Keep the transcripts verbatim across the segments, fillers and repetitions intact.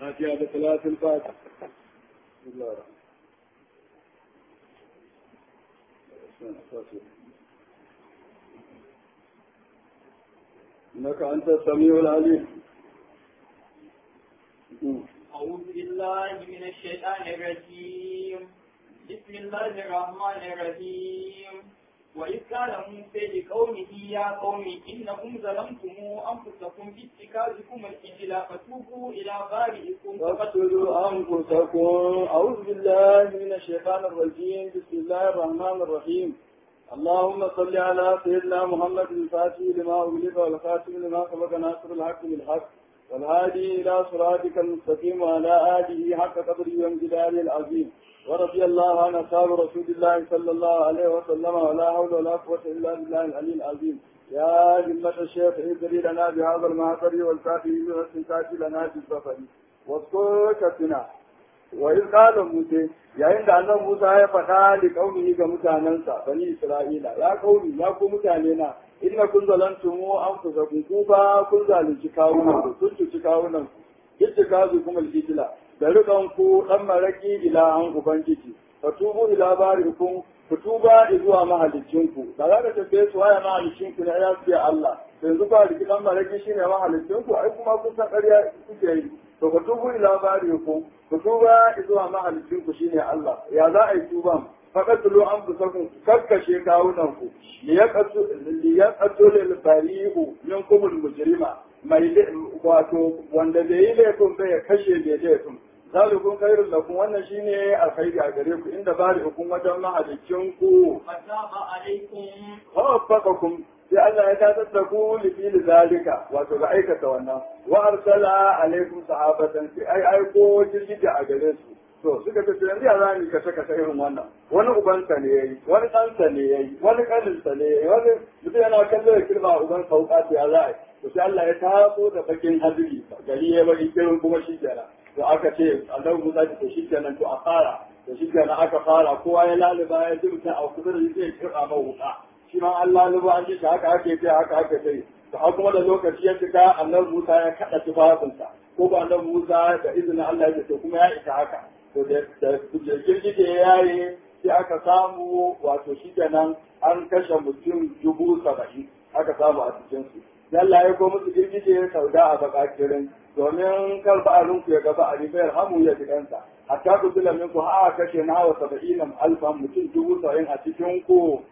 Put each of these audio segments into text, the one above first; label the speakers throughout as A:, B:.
A: فاتحة بصلاة الفاتحة. بسم الله الرحمن الرحيم. إنك أنت السميع العليم.
B: أعوذ بالله من الشيطان الرجيم. بسم الله الرحمن الرحيم. وإذ قال موسى لقومه يا قوم إنكم ظلمتم أنفسكم باتخاذكم العجل فتوبوا إلى بارئكم
A: فاقتلوا أنفسكم. أعوذ بالله من الشيطان الرجيم. بسم الله الرحمن الرحيم. اللهم صل على سيدنا محمد الفاتح لما أغلق والخاتم لما سبق ناصر الحق بالحق والهادي إلى صراطك المستقيم وعلى آله حق قدره وامتداره العظيم. ورضي الله عن أصحاب رسول الله صلى الله عليه وسلم ولا حول ولا قوة إلا بالله العلي العظيم. يا همة الشيخ ادري لنا بهذا المعطر والكافي والاستنتاج لنا بالسفر واذكر كتنا. وإذ قال موسى يا عند أن موسى يفتح لقومه كمتاننسا بني إسرائيل يا قومي يا قوم متاننا إنكم ظلمتم أنفسكم كوفا كن ظالمتم كاونا كنتم تكاونا اتخاذكم الإجلة da rikanku ɗan maraki ila an ubangiji fa tubu ila barikum ku tuba zuwa mahalicinku da za ka tafi su waya mahalicinku ne ya ce Allah yanzu ba riki ɗan maraki shine mahalicinku ai kuma kun san ƙarya kuke yi to ku tubu ila barikum ku tuba zuwa mahalicinku shine Allah ya za a yi tuban faƙatulu an fusakun kakkashe kawunanku liyaqatul al-bari'u minkum al-mujrima mai wato wanda bai yi laifin bai kashe bai laifin zalikun khairul lakum wannan shine alkhairi a gare ku inda bari hukum wajen mahalicin ku
B: fataba alaikum
A: waffaqakum sai Allah ya tasar da ku li fil zalika wato ga aikata wannan wa arsala alaikum sahabatan sai ai aiko jirgin a gare su to suka ce yanzu ya zani ka saka ta irin wannan wani ubansa ne yayi wani ɗansa ne yayi wani kaninsa ne yayi wani mutum yana kallon ya kirma uban sauka to ya za'a to sai Allah ya taso da bakin hadiri gari ya bari kirin kuma shi kenan to aka ce Allah Musa ta shi kenan to a fara to shi kenan aka fara kowa ya laluba ya ji mutum a kusa da shi zai kirba ma wuka shi ma Allah laluba an ji haka ake ce haka aka ce to har kuma da lokaci ya cika Allah Musa ya kada tufafinsa ko ba Allah Musa da izinin Allah ya ce kuma ya isa haka to da girgije ya yaye sai aka samu wato shi kenan an kashe mutum dubu saba'in aka samu a cikinsu. Yalla ya ko musu girgije ya sauda a bakakirin domin kar ba'arinku ya gaba a ribayar hamu ya ji kansa. Hatta ku zula minku ha kashe na hawa saba'in alfan mutum dubu saba'in a cikin ku.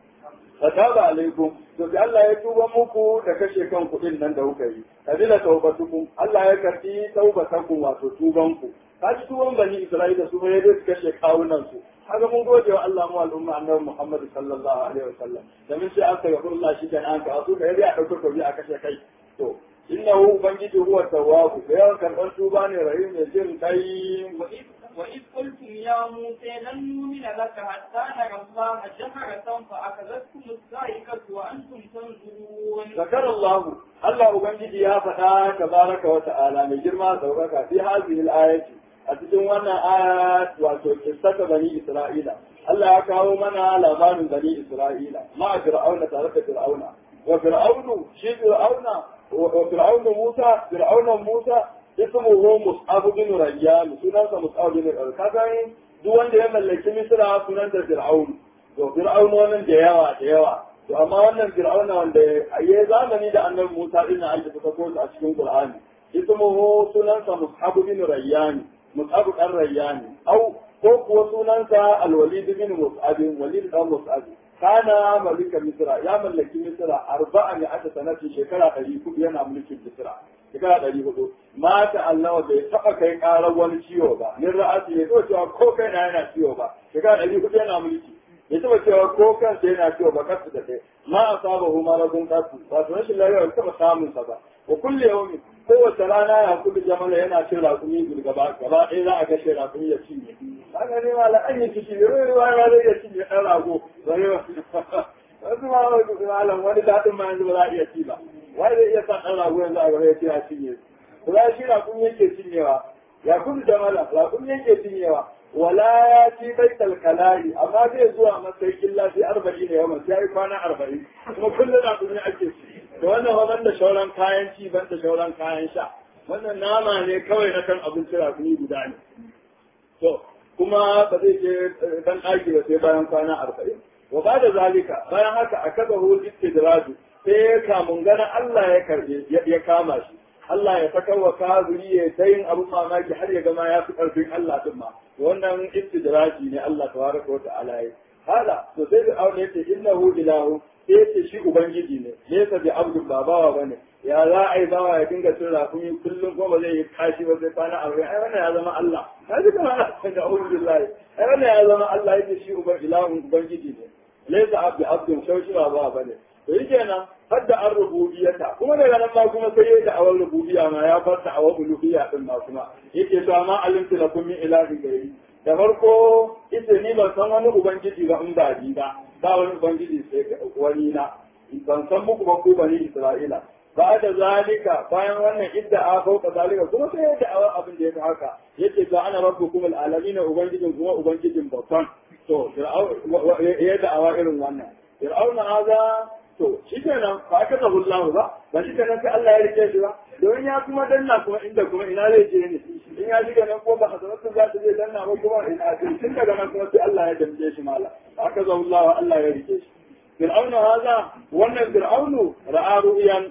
A: Fataba alaikum to sai Allah ya tuba muku da kashe kan kuɗin nan da kuka yi. Kabila taubatukum Allah ya karbi taubatakum wato tubanku. Kaji tuban bani Isra'ila su ne da su kashe kawunan su. Haka mun gode wa Allah mu al'umma annabi Muhammad sallallahu alaihi wasallam. Da mun sai aka ga Allah shi kan an ka su da ya dauka ko a kashe kai. To innahu ubangiji huwa tawwabu da yawan karban tuba ne rahim ne jin kai
B: وإذ قلتم يا موسى لن نؤمن لك حتى نرى الله جهرة فأخذتكم الصاعقة وأنتم تنظرون.
A: ذكر الله الله أبنجي يا فتاة تبارك وتعالى من جرما سوقك في هذه الآية أتجون وانا آيات وقصة بني إسرائيل الله يكاو منا لغان بني إسرائيل مع فرعون تعرف فرعون وفرعون شيء فرعون وفرعون موسى فرعون موسى ismuhu Mus'ab bin Rayyan sunansa Mus'ab bin Rayyan kaga duk wanda ya mallaki Misra sunan da Fir'aun to Fir'aun wannan da yawa da yawa to amma wannan Fir'aun wanda ya zamani da Annabi Musa din nan da suka koyi a cikin Qur'ani ismuhu sunansa Mus'ab bin Rayyan Mus'ab dan Rayyan au ko kuwa sunansa Al-Walid bin Mus'ab Walid dan Mus'ab kana malika Misra ya mallaki Misra arba'a ne aka sanati shekara ɗari hudu yana mulkin Misra shekara ɗari hudu mata Allah bai taɓa kai ƙarar wani ciwo ba min ra'asi ya zo cewa ko kai na yana ciwo ba shekara ɗari hudu yana mulki ya taɓa cewa ko kansa yana ciwo ba kasu da kai ma a saba hu maradun kasu ba su rashin lafiya ba taɓa samun sa ba wa kulle yawmi kowace rana ya kullu jamala yana cin raƙumi gaba gaba ɗaya za a kashe raƙumi ya cinye haka ne ma la'an yi ciki ne ruwa ya zai iya cinye ɗan rago wasu ma malam wani daɗin ma yanzu ba za a iya ci ba wai zai iya sa ɗan rago yanzu a gaba ya ce ya cinye su za shi raƙum yake cinyewa ya kudu da mala raƙum yake cinyewa wala ya ci bai kalkalari amma zai zuwa matsayin lafi arba'in ne yawan sai kwana arba'in kuma kullum raƙum ne ake ci da wannan ban da shauran kayan ci ban da shauran kayan sha wannan nama ne kawai na kan abinci rakumi guda ne to kuma ba zai je dan ɗaki ba sai bayan kwana arba'in wa ba da zalika bayan haka a kaga hu istidraju sai kamun gana Allah ya karbe ya kama shi Allah ya saka wa kafiri ya ta yin abu mamaki har ya gama ya fi ƙarfin Allah din ma wannan istidraji ne Allah tabaraka wa ta'ala ya hala to sai da aure yace innahu ilahu sai yace shi ubangiji ne laysa bi abdul babawa bane ya za a yi bawa ya dinga cin rafumi kullum ko ba zai yi kashi ba sai kwana arba'in ai wannan ya zama Allah ka ji kamar Allah da a'udhu billahi ai wannan ya zama Allah yace shi uban ilahu ubangiji ne laysa abdu abdul shaushi babawa bane to yake nan har da an rububiyata kuma daga nan ma kuma sai yayi da awal rububiyya ma ya farta awal uluhiyya din ma kuma yake to amma alimtu lakum min ilahin gairi da farko ita ni ban san wani ubangiji ba in ba ni ba ba wani ubangiji sai wani na ban san muku ba ku bani Isra'ila ba da zalika bayan wannan idda a fauka zalika kuma sai yayi da awal abin da yake haka yake to ana rabbukum alalamin ubangijin kuma ubangijin babban to yayi da awa irin wannan fir'auna haza to shi kenan ba aka zabu Allah ba ba shi kenan sai Allah ya rike shi ba don ya kuma danna kuma inda kuma ina zai je ne in ya shiga nan ko ba hazaratu za ta je danna ba kuma ina tun daga nan kuma sai Allah ya damje shi mala aka zabu Allah Allah ya rike shi fir'aunu haza wannan fir'aunu ra'a ru'yan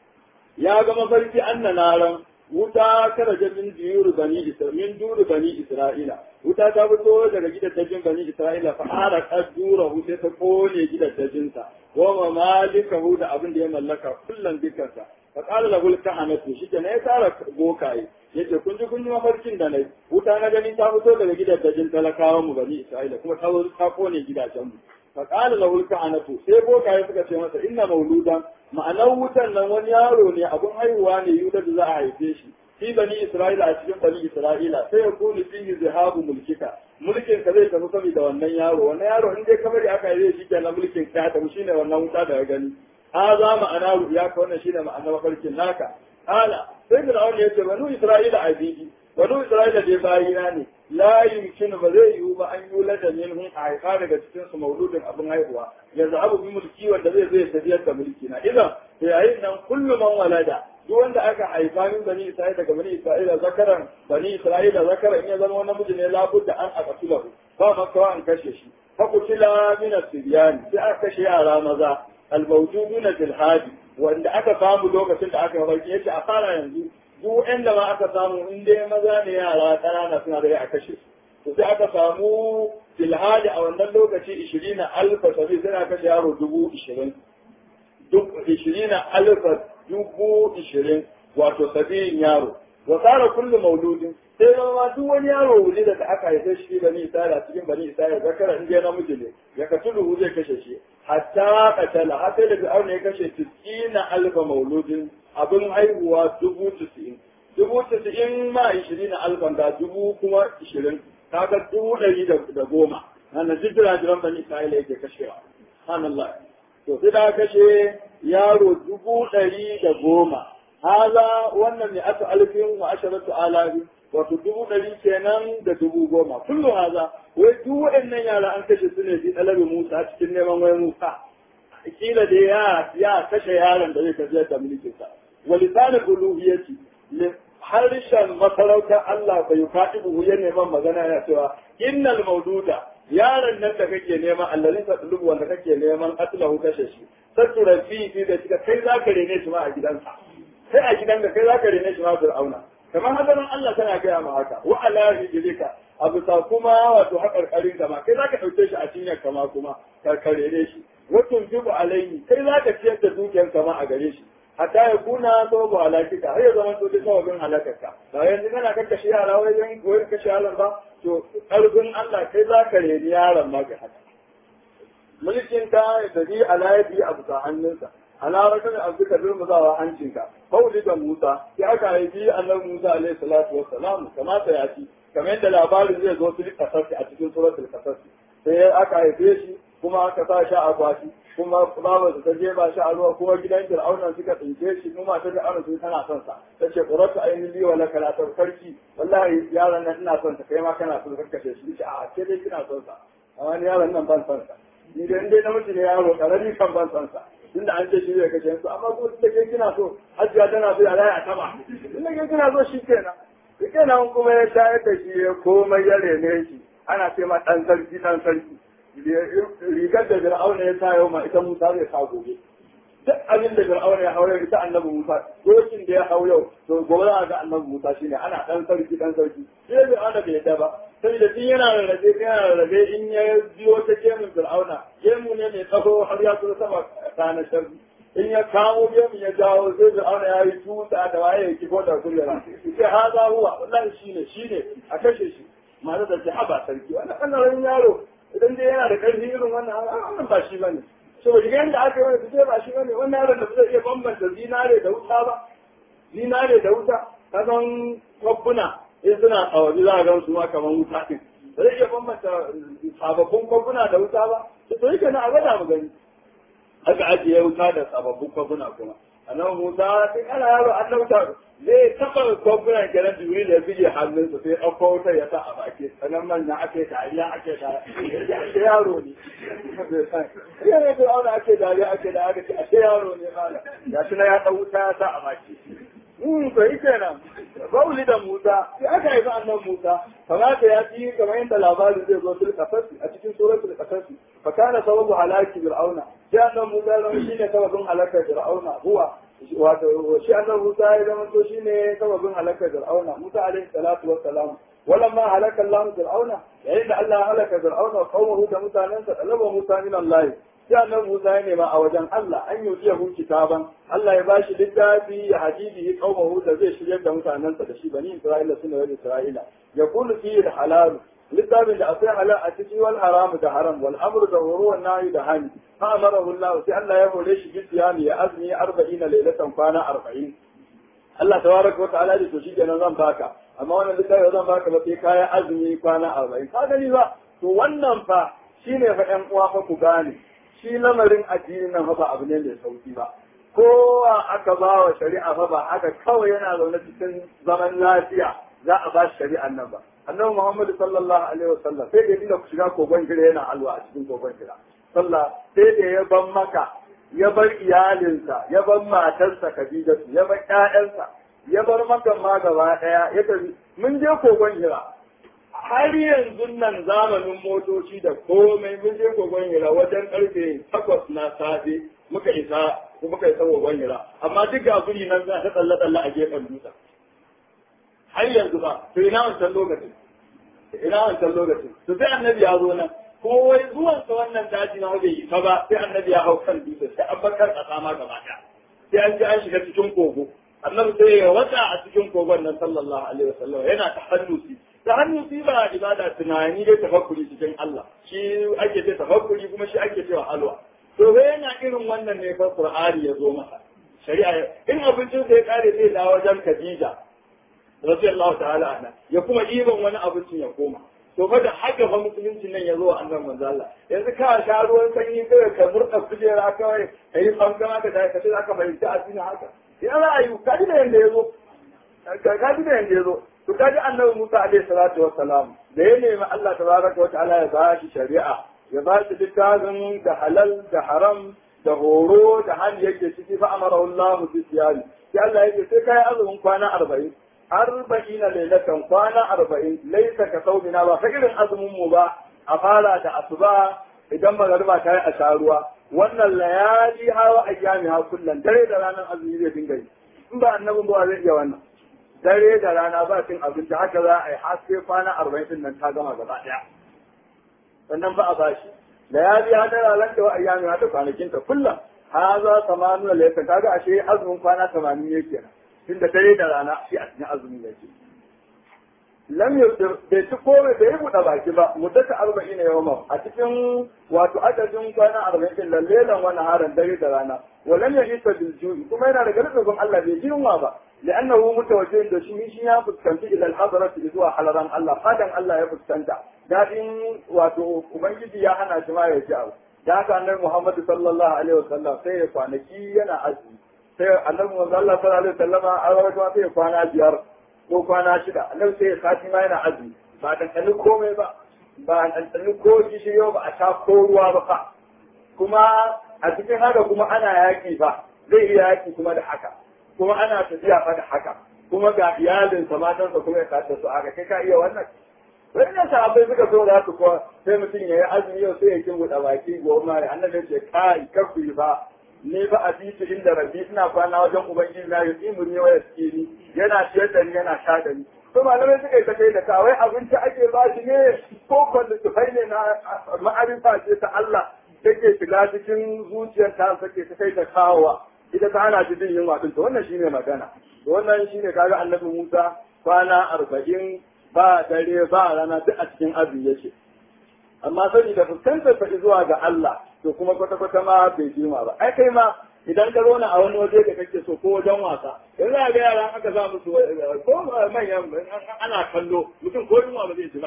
A: ya ga mafarki anna naran wuta karaje min diyur bani isra'ila min dur bani isra'ila wuta ta fito daga gidajen bani isra'ila fa ara kadura wuta ta kone gidajen sa wa malikahu da abin da ya mallaka kullun dukansa fa qala lahu al-kahanatu shi ne ya tara bokaye yace kun ji kun yi mafarkin da nayi wuta na gani ta fito daga gidajen talakawan mu bani isra'ila kuma ta ta kone gidajen mu fa qala lahu al-kahanatu sai bokaye suka ce masa inna mauludan ma'anar wutan nan wani yaro ne abun haihuwa ne yuda da za a haife shi fi bani isra'ila a cikin bani isra'ila sai ya kuni fihi zihabu mulkika mulkin ka zai tafi saboda wannan yaro wannan yaro in dai kamar aka yi shi kenan mulkin ka ta shine wannan wuta da ya gani ha za ma'ana ya ka wannan shine ma'anar mafarkin naka ala sai da Allah ya ce banu isra'ila abidi banu isra'ila dai bayina ne la yumkinu ba zai yiwu ba an yula da minhum a haifa daga cikin su mauludin abin haihuwa yanzu abu bi mulki wanda zai zai tafiyar da mulki na idan sai yayin nan kullu man walada duk wanda aka haifa min bani isra'ila daga bani isra'ila zakaran bani isra'ila zakaran in ya zama wani namiji ne labudda an aqatulahu ba makawa an kashe shi fa kutila min as-sibyan sai aka kashe yara maza al-mawjuduna fil hadi wanda aka samu lokacin da aka farki yace a fara yanzu duk inda ma aka samu in dai maza ne yara ƙanana suna da a kashe su to sai aka samu fil hadi a wannan lokaci ishirin alfa sabi sai aka kashe yaro dubu ishirin duk ishirin alfa dubu ishirin wato sabiyin yaro wa tsara kullu mauludin sai zama duk wani yaro wuri da aka haife shi bani isra'ila cikin bani isra'ila zakara in dai namiji ne ya katulu zai kashe shi hatta katala har sai da fir'aun ya kashe tisina alfa mauludin abin haihuwa dubu tis'in dubu tis'in ma ishirin alfan da dubu kuma ishirin kaga dubu ɗari da goma nan jijjira jiran bani isra'ila yake kashewa subhanallah to sai da kashe yaro dubu ɗari da goma haza wannan ne aka alfin wa asharatu alafi wato dubu ɗari kenan da dubu goma kullu haza wai duk waɗannan yara an kashe su ne bi talabi Musa cikin neman wai Musa kila da ya ya kashe yaron da zai tafiyar da mulkin sa walisan uluhiyyati harshen masarautar Allah bai fadibu ya neman magana ya cewa innal maududa yaron nan da kake neman allazi ta dulubu wanda kake neman atlahu kashe shi sattura fi fi da kika kai zaka rene shi ma a gidansa sai a gidan da kai zaka rene shi ma fir'auna kamar hadarin Allah tana gaya ma haka wa ala rijlika abu ta kuma wato hakarkarin kama kai zaka dauke shi a cinyar kama kuma ka karere shi watun jibu alaihi kai zaka ciyar da dukiyar kama a gare shi hatta ya kuna sababu halakika har ya zama to duk sababin halakarka ba yanzu kana kakkashi yara wajen wani kashe yaron ba to ƙarfin Allah kai zaka reni yaron ma ga haka mulkin ka ya tafi alayabi a bisa hannunsa alarakar abu ka zurma zawa hancinka fauli da Musa sai aka haifi annabi Musa alaihi salatu wassalam kamata ya ci kamar yadda labarin zai zo su kasasi a cikin suratul kasasi sai aka haife shi kuma aka sa shi a kwashi kuma babu ta je ba shi a ruwa kuma gidan Fir'auna suka tsinke shi kuma ta Fir'auna sun tana son sa tace quratu ayni wa laka la tarki wallahi yaron nan ina son sa kai ma kana son ka kashe shi ce a ce dai kina son sa amma ni yaron nan ban son sa ni da inda namiji ne yaro karami kan ban son sa tunda an ce shi zai kashe su amma ko da ke kina so hajiya tana so ya raya a taba tunda ke kina so shi kenan shi kenan kuma ya shayar da shi ya komai ya rene shi ana ce ma dan sarki dan sarki rigar da Fir'auna ya sa yau ma ita Musa zai sa gobe duk abin da Fir'auna ya haure ita annabi Musa dokin da ya hau yau to gobe za a ga annabi Musa shine ana dan sarki dan sarki sai Fir'auna bai yadda ba sai da din yana rarrabe yana rarrabe in ya biyo ta gemun Fir'auna gemu ne mai tsaho har ya so sama kana sharri in ya kawo gemun ya jawo sai Fir'auna ya yi tuta da waye ya kifo da kullera sai haza huwa wallahi shine shine a kashe shi ma'ana da haba sarki wannan kanarin yaro idan dai yana da karfi irin wannan wannan ba shi bane saboda yadda aka yi wani fice ba shi bane wannan yaron da zai iya bambanta zinare da wuta ba zinare da wuta ka san kwabbuna in suna tsawabi za a gan su ma kamar wuta din ba zai iya bambanta sababbin kwabbuna da wuta ba to yake na a gwada mu gani aka ajiye wuta da sababbin kwabbuna kuma annabi Musa sai ana yaro annabta zai taɓa kwamfunan kenan jibril ya bige hannunsa sai ɗauko wutar ya sa a baki sanan manya ake dariya ake dariya ake yaro ne ya ne to auna ake dariya ake da aka ce ake yaro ne mala ya shi na ya ɗau wuta ya sa a baki hmm to yi kenan bauli da Musa sai aka haifi annan Musa kamata ya fi kamar yadda labarin zai zo sul kasasi a cikin suratul kasasi fa kana sababu halaki fir'auna sai annan Musa zama shine sababin halakar fir'auna huwa wato shi annan Musa ya zama to shine sababin halakar fir'auna Musa alaihi salatu wassalam walamma halaka Allah fir'auna yayin da Allah halaka fir'auna wa qaumahu da mutanansa talaba Musa min Allah sai annan Musa ya nema a wajen Allah an yi hu kitaban Allah ya bashi littafi ya hadidihi qaumahu da zai shiryar da mutanansa da shi bani Isra'ila suna wani Isra'ila yaqulu fihi halal littafin da akwai halal a ciki wal haram da haram wal amru da horo nahi da hani fa amarahu Allah sai Allah ya hore shi bi siyami ya azmi arba'ina laylatan kwana arba'in Allah tabaraka wa ta'ala da to shi kenan zan baka amma wannan littafi zan baka ba sai kaya azumi kwana arba'in ka gani ba to wannan fa shine fa ɗan uwa fa ku gane shi lamarin addinin nan fa ba abu ne mai sauki ba kowa aka ba wa shari'a fa ba haka kawai yana zaune cikin zaman lafiya za a ba shi shari'an nan ba annabi Muhammad sallallahu alaihi wasallam sai da inda ku shiga kogon gire yana alwa a cikin kogon gida sallah sai da ya ban maka ya bar iyalinsa ya bar matarsa Khadija ya bar ƴaƴansa ya bar maka ma gaba daya ya tafi mun je kogon gida har yanzu nan zamanin motoci da komai mun je kogon gida wajen karfe takwas na safe muka isa muka isa kogon gida amma duk ga guri nan za ta tsalle tsalle a gefen dutsen har yanzu ba to ina wancan lokacin ina wancan lokacin to sai annabi ya zo nan ko wai zuwan sa wannan daji na bai yi ba sai annabi ya hau kan dutse sai abbakar a sama gaba ɗaya sai an ji an shiga cikin kogo annabi sai ya wata a cikin kogon nan sallallahu alaihi wasallam yana tahannusi tahannusi ba ibada tunani dai tafakkuri cikin Allah shi ake ce tafakkuri kuma shi ake cewa halwa to sai yana irin wannan ne fa Qur'ani ya zo masa shari'a in abincin sai kare sai da wajen Khadija radiyallahu ta'ala anha ya kuma ɗiban wani abincin ya koma to fa da haka fa musulunci nan ya zo wa annabi manzo Allah yanzu ka sha ruwan sanyi kai ka murda kujera kawai kai fankama ka dai kace zaka fahimci addini haka ya ra'ayu ka ji da yanda yazo ka ji da yanda yazo to kaji annabi Musa alaihi salatu wassalam da ya nemi Allah tabaraka wa ta'ala ya ba shi shari'a ya ba shi littafin da halal da haram da horo da hali yake ciki fa amara Allah bi siyami sai Allah yake sai kai azumin kwana arba'in arba'ina lailatan kwana arba'in laisa ka saumina ba fa irin azumin mu ba a fara da asuba idan magariba ta yi a sharuwa wannan layali hawa ayyami ha kullum dare da ranar azumi zai dinga yi in ba annabin ba zai iya wannan dare da rana ba cin abinci haka za a yi har sai kwana arba'in din nan ta gama gaba daya sannan ba a bashi layali ha dara lanta wa ayyami ha da kwanakin ta kullum ha za samanu lailatan kaga ashe azumin kwana tamanin ne kenan tunda dare da rana shi a cikin azumi yake lam yusir bai ci komai bai buɗe baki ba muddata arba'in yawma a cikin wato adadin kwana arba'in din lallelan wani haran dare da rana walam yahisa bil ju'i kuma yana da gargadin Allah bai ji yunwa ba لأنه متوجه da shi shi ya fuskanci ila al-hadarat zuwa halaran Allah fadan Allah ya fuskanta dadin wato ubangiji ya hana shi ma ya ci abu da haka annabi Muhammad sallallahu alaihi wasallam sai ya kwanaki yana azumi sai annabi Muhammad sallallahu alaihi wasallam a rawaito sai ya kwana biyar ko kwana shida annabi sai ya sati ma yana azumi ba dan kani komai ba ba dan kani ko shi yau ba a sha ko ruwa ba fa kuma a cikin haka kuma ana yaƙi ba zai iya yaƙi kuma da haka kuma ana tafiya fa da haka kuma ga iyalinsa matansa kuma ya kasa su haka kai ka iya wannan wani ne sahabbai suka so da su kuwa sai mutum ya yi azumi yau sai ya kin buɗe baki goma ya annabi ya ce kai kafu ba ni ba a bitu inda rabbi ina kwana wajen ubangiji na yi imu ne waya suke ni yana ciyar da ni yana sha da ni to malamai suka yi ta kai da kawai abinci ake ba shi ne ko kwallo tufai ne na ma'arifa ce ta Allah take shiga cikin zuciyar ta sake ta kai ta kawowa ita ta hana shi jin yunwa din to wannan shine magana to wannan shine kaga annabi Musa kwana arba'in ba dare ba rana duk a cikin azumi yake amma sani da fuskantar ta zuwa ga Allah to kuma kwata kwata ma bai jima ba ai kai ma idan ka zauna a wani waje da kake so ko wajen wasa yanzu ga yara aka za musu ko manyan ana kallo mutum ko yunwa ba zai ji ba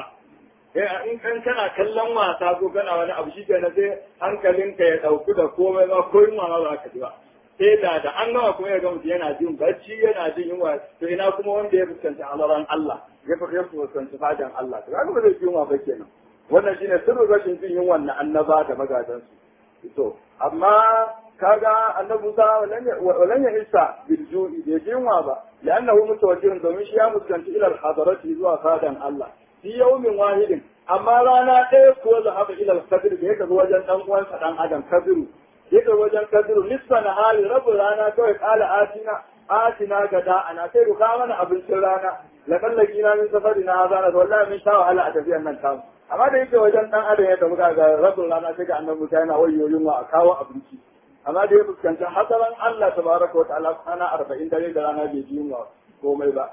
A: in kan kana kallon wasa ko kana wani abu shi kenan sai hankalinka ya dauku da komai ma ko yunwa ma ba ka ji ba sai da da an gama kuma ya ga mutum yana jin bacci yana jin yunwa to ina kuma wanda ya fuskanci alaran Allah ya fi ya fuskanci fadan Allah to kaga ba zai yunwa ba kenan wannan shine sirrin rashin jin yunwa na annaba da magadan su to amma kaga annabi Musa walan ya isa bil ju'i bai yunwa ba li'annahu mutawajjihun domin shi ya fuskanci ila al-hadarati zuwa fadan Allah fi yawmin wahidin amma rana ɗaya ko zahaba ila al-qadr da yake wajen dan uwansa dan adam kadiru yake wajen kadiru nisfa na hali rabu rana kawai kala atina atina gada ana sai ruka mana abincin rana la kallaki na min safari na hazana to wallahi min sha wahala a tafiyan nan tamu amma da yake wajen dan adam yadda muka ga rabu rana sai ga annabi Musa yana wayo yunwa a kawo abinci amma da ya fuskanci hasaran Allah tabaraka wa ta'ala kana arba'in dare da rana bai ji yunwa komai ba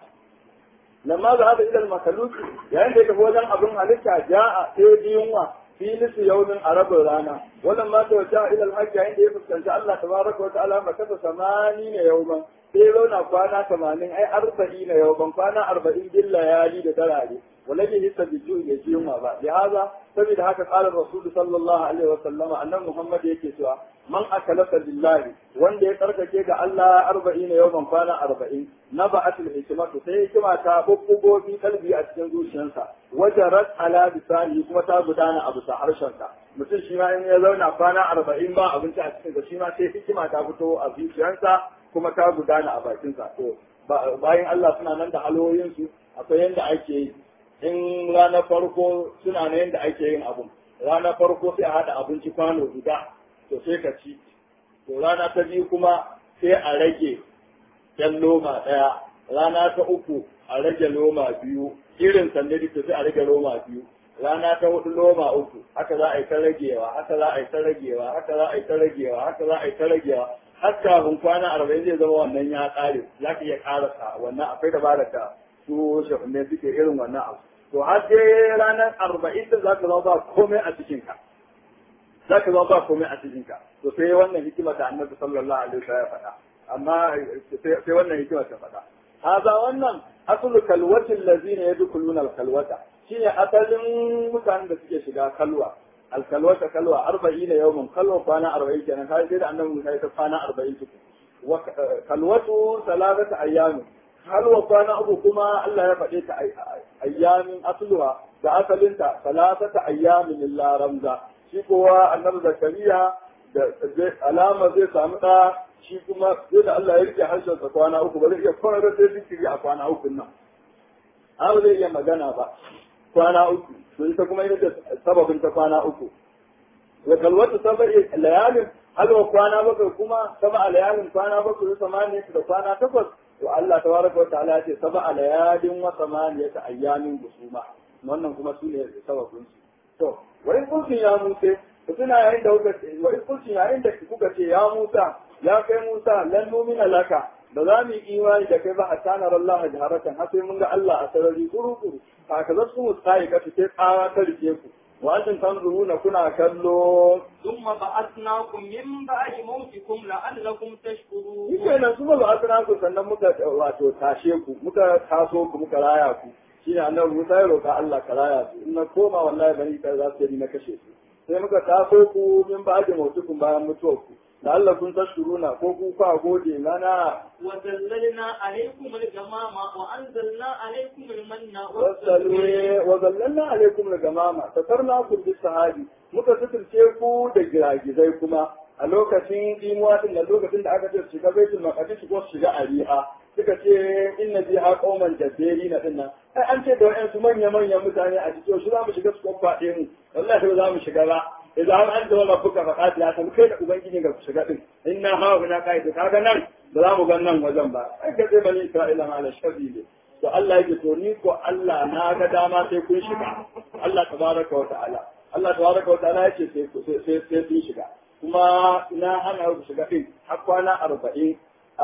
A: lamma za hada ila al-makhluq yayin da yake wajen abin halitta ja'a sai ji yunwa fi nisu yawmin arabin rana wannan ma ta wata ila al-hajj yayin da ya fuskanci Allah tabaraka wa ta'ala makasa samani ne yawman sai zauna kwana tamanin ai arba'in ne yawman kwana arba'in bil layali da darare walakin hissa bi ju'i da jiyuma ba da haza saboda haka qala rasul sallallahu alaihi wa sallama annabi muhammad yake cewa man akala billahi wanda ya tsarkake ga Allah arba'in yawman kwana arba'in naba'atul hikmatu sai hikima ta bubbugo bi kalbi a cikin zuciyarsa wajarat ala bisani kuma ta gudana a bisa harshensa mutum shi ma in ya zauna kwana arba'in ba abinci a cikin shi ma sai hikima ta fito a zuciyarsa kuma ta gudana a bakinsa to bayan Allah suna nan da haloyinsu akwai yanda ake yi in ranar farko suna na yanda ake yin abun ranar farko sai a haɗa abinci kwano guda to sai ka ci to rana ta biyu kuma sai a rage yan loma ɗaya rana ta uku a rage loma biyu irin sanne to sai a rage loma biyu rana ta hudu loma uku haka za a yi ta ragewa haka za a yi ta ragewa haka za a yi ta ragewa haka za a yi ta ragewa har kafin kwana arba'in zai zama wannan ya ƙare za ka iya ƙarasa wannan akwai dabarar da su shafinne suke irin wannan abu to har dai ranar arba'in da za ka zama ba komai a cikinka za ka zama ba komai a cikinka to sai wannan hikima da annabi sallallahu alaihi wasallam ya faɗa amma sai wannan hikima ta faɗa haza wannan aslu kalwatin lazina yadkhuluna alkalwata shine asalin mutanen da suke shiga kalwa alkalwata kalwa arba'in yawman kalwa kwana arba'in kenan kai sai da annabi Musa ya kwana arba'in tuku wa kalwatu salatata ayyam halwa kwana uku kuma Allah ya faɗe ta ayyamin asluha da asalinta salatata ayyamin illa ramza shi kowa annabi zakariya da alama zai samu da shi kuma sai da Allah ya rike harshen sa kwana uku ba zai iya kwana da sai zikiri a kwana uku nan abu zai iya magana ba kwana uku to ita kuma ita sababin ta kwana uku wa kalwatu sabai layalin halwa kwana bakwai kuma saba layalin kwana bakwai samaniya da kwana takwas to Allah tabaraka wa ta'ala ya ce saba layalin wa samaniyata ayyamin gusuma wannan kuma su ne sababin su to wai kulkin ya Musa kuna yayin da kuka wa kulkin yayin da kuka ce ya Musa ya kai Musa lan numina laka ba za mu yi imani da kai ba a tanar Allah jaharatan har sai mun ga Allah a sarari kuru-kuru haka za su mu tsaye ka sai tsara ta rike ku wa antum tanzuruna kuna kallo
B: thumma ba'athnakum min ba'di mawtikum la'allakum tashkurun
A: yake nan kuma ba'athnakum sannan muka wato tashe ku muka taso ku muka raya ku shine annabi Musa ya roka Allah ka raya su in na koma wallahi bani kai za su yi na kashe su sai muka taso ku min ba'di mawtikum bayan mutuwar ku la'allakum tashkuruna ko ku fa gode mana
B: wa zallalna alaykum al-gamama wa anzalna alaykum al-manna
A: wasalli wa zallalna alaykum al-gamama tatarna ku bis sahabi muka tuturce ku da giragizai kuma a lokacin imuwa din da lokacin da aka ce su shiga baitul maqdis ko su shiga ariha suka ce inna biha qauman jabirina din nan ai an ce da wayansu manya manyan mutane a cikin shi za mu shiga su kofa ɗaya mu wallahi ba za mu shiga ba idan an da wala buka faqat ya san kai da ubangiji ga ku shiga din inna ha wa na kai kaga nan ba za mu ga nan wajen ba ai ga sai bani isra'ila ma ala sharri ne to Allah yake to ni ko Allah na ga dama sai kun shiga Allah tabaraka wa ta'ala Allah tabaraka wa ta'ala yake sai sai sai kun shiga kuma ina hana ku shiga din har kwana arba'in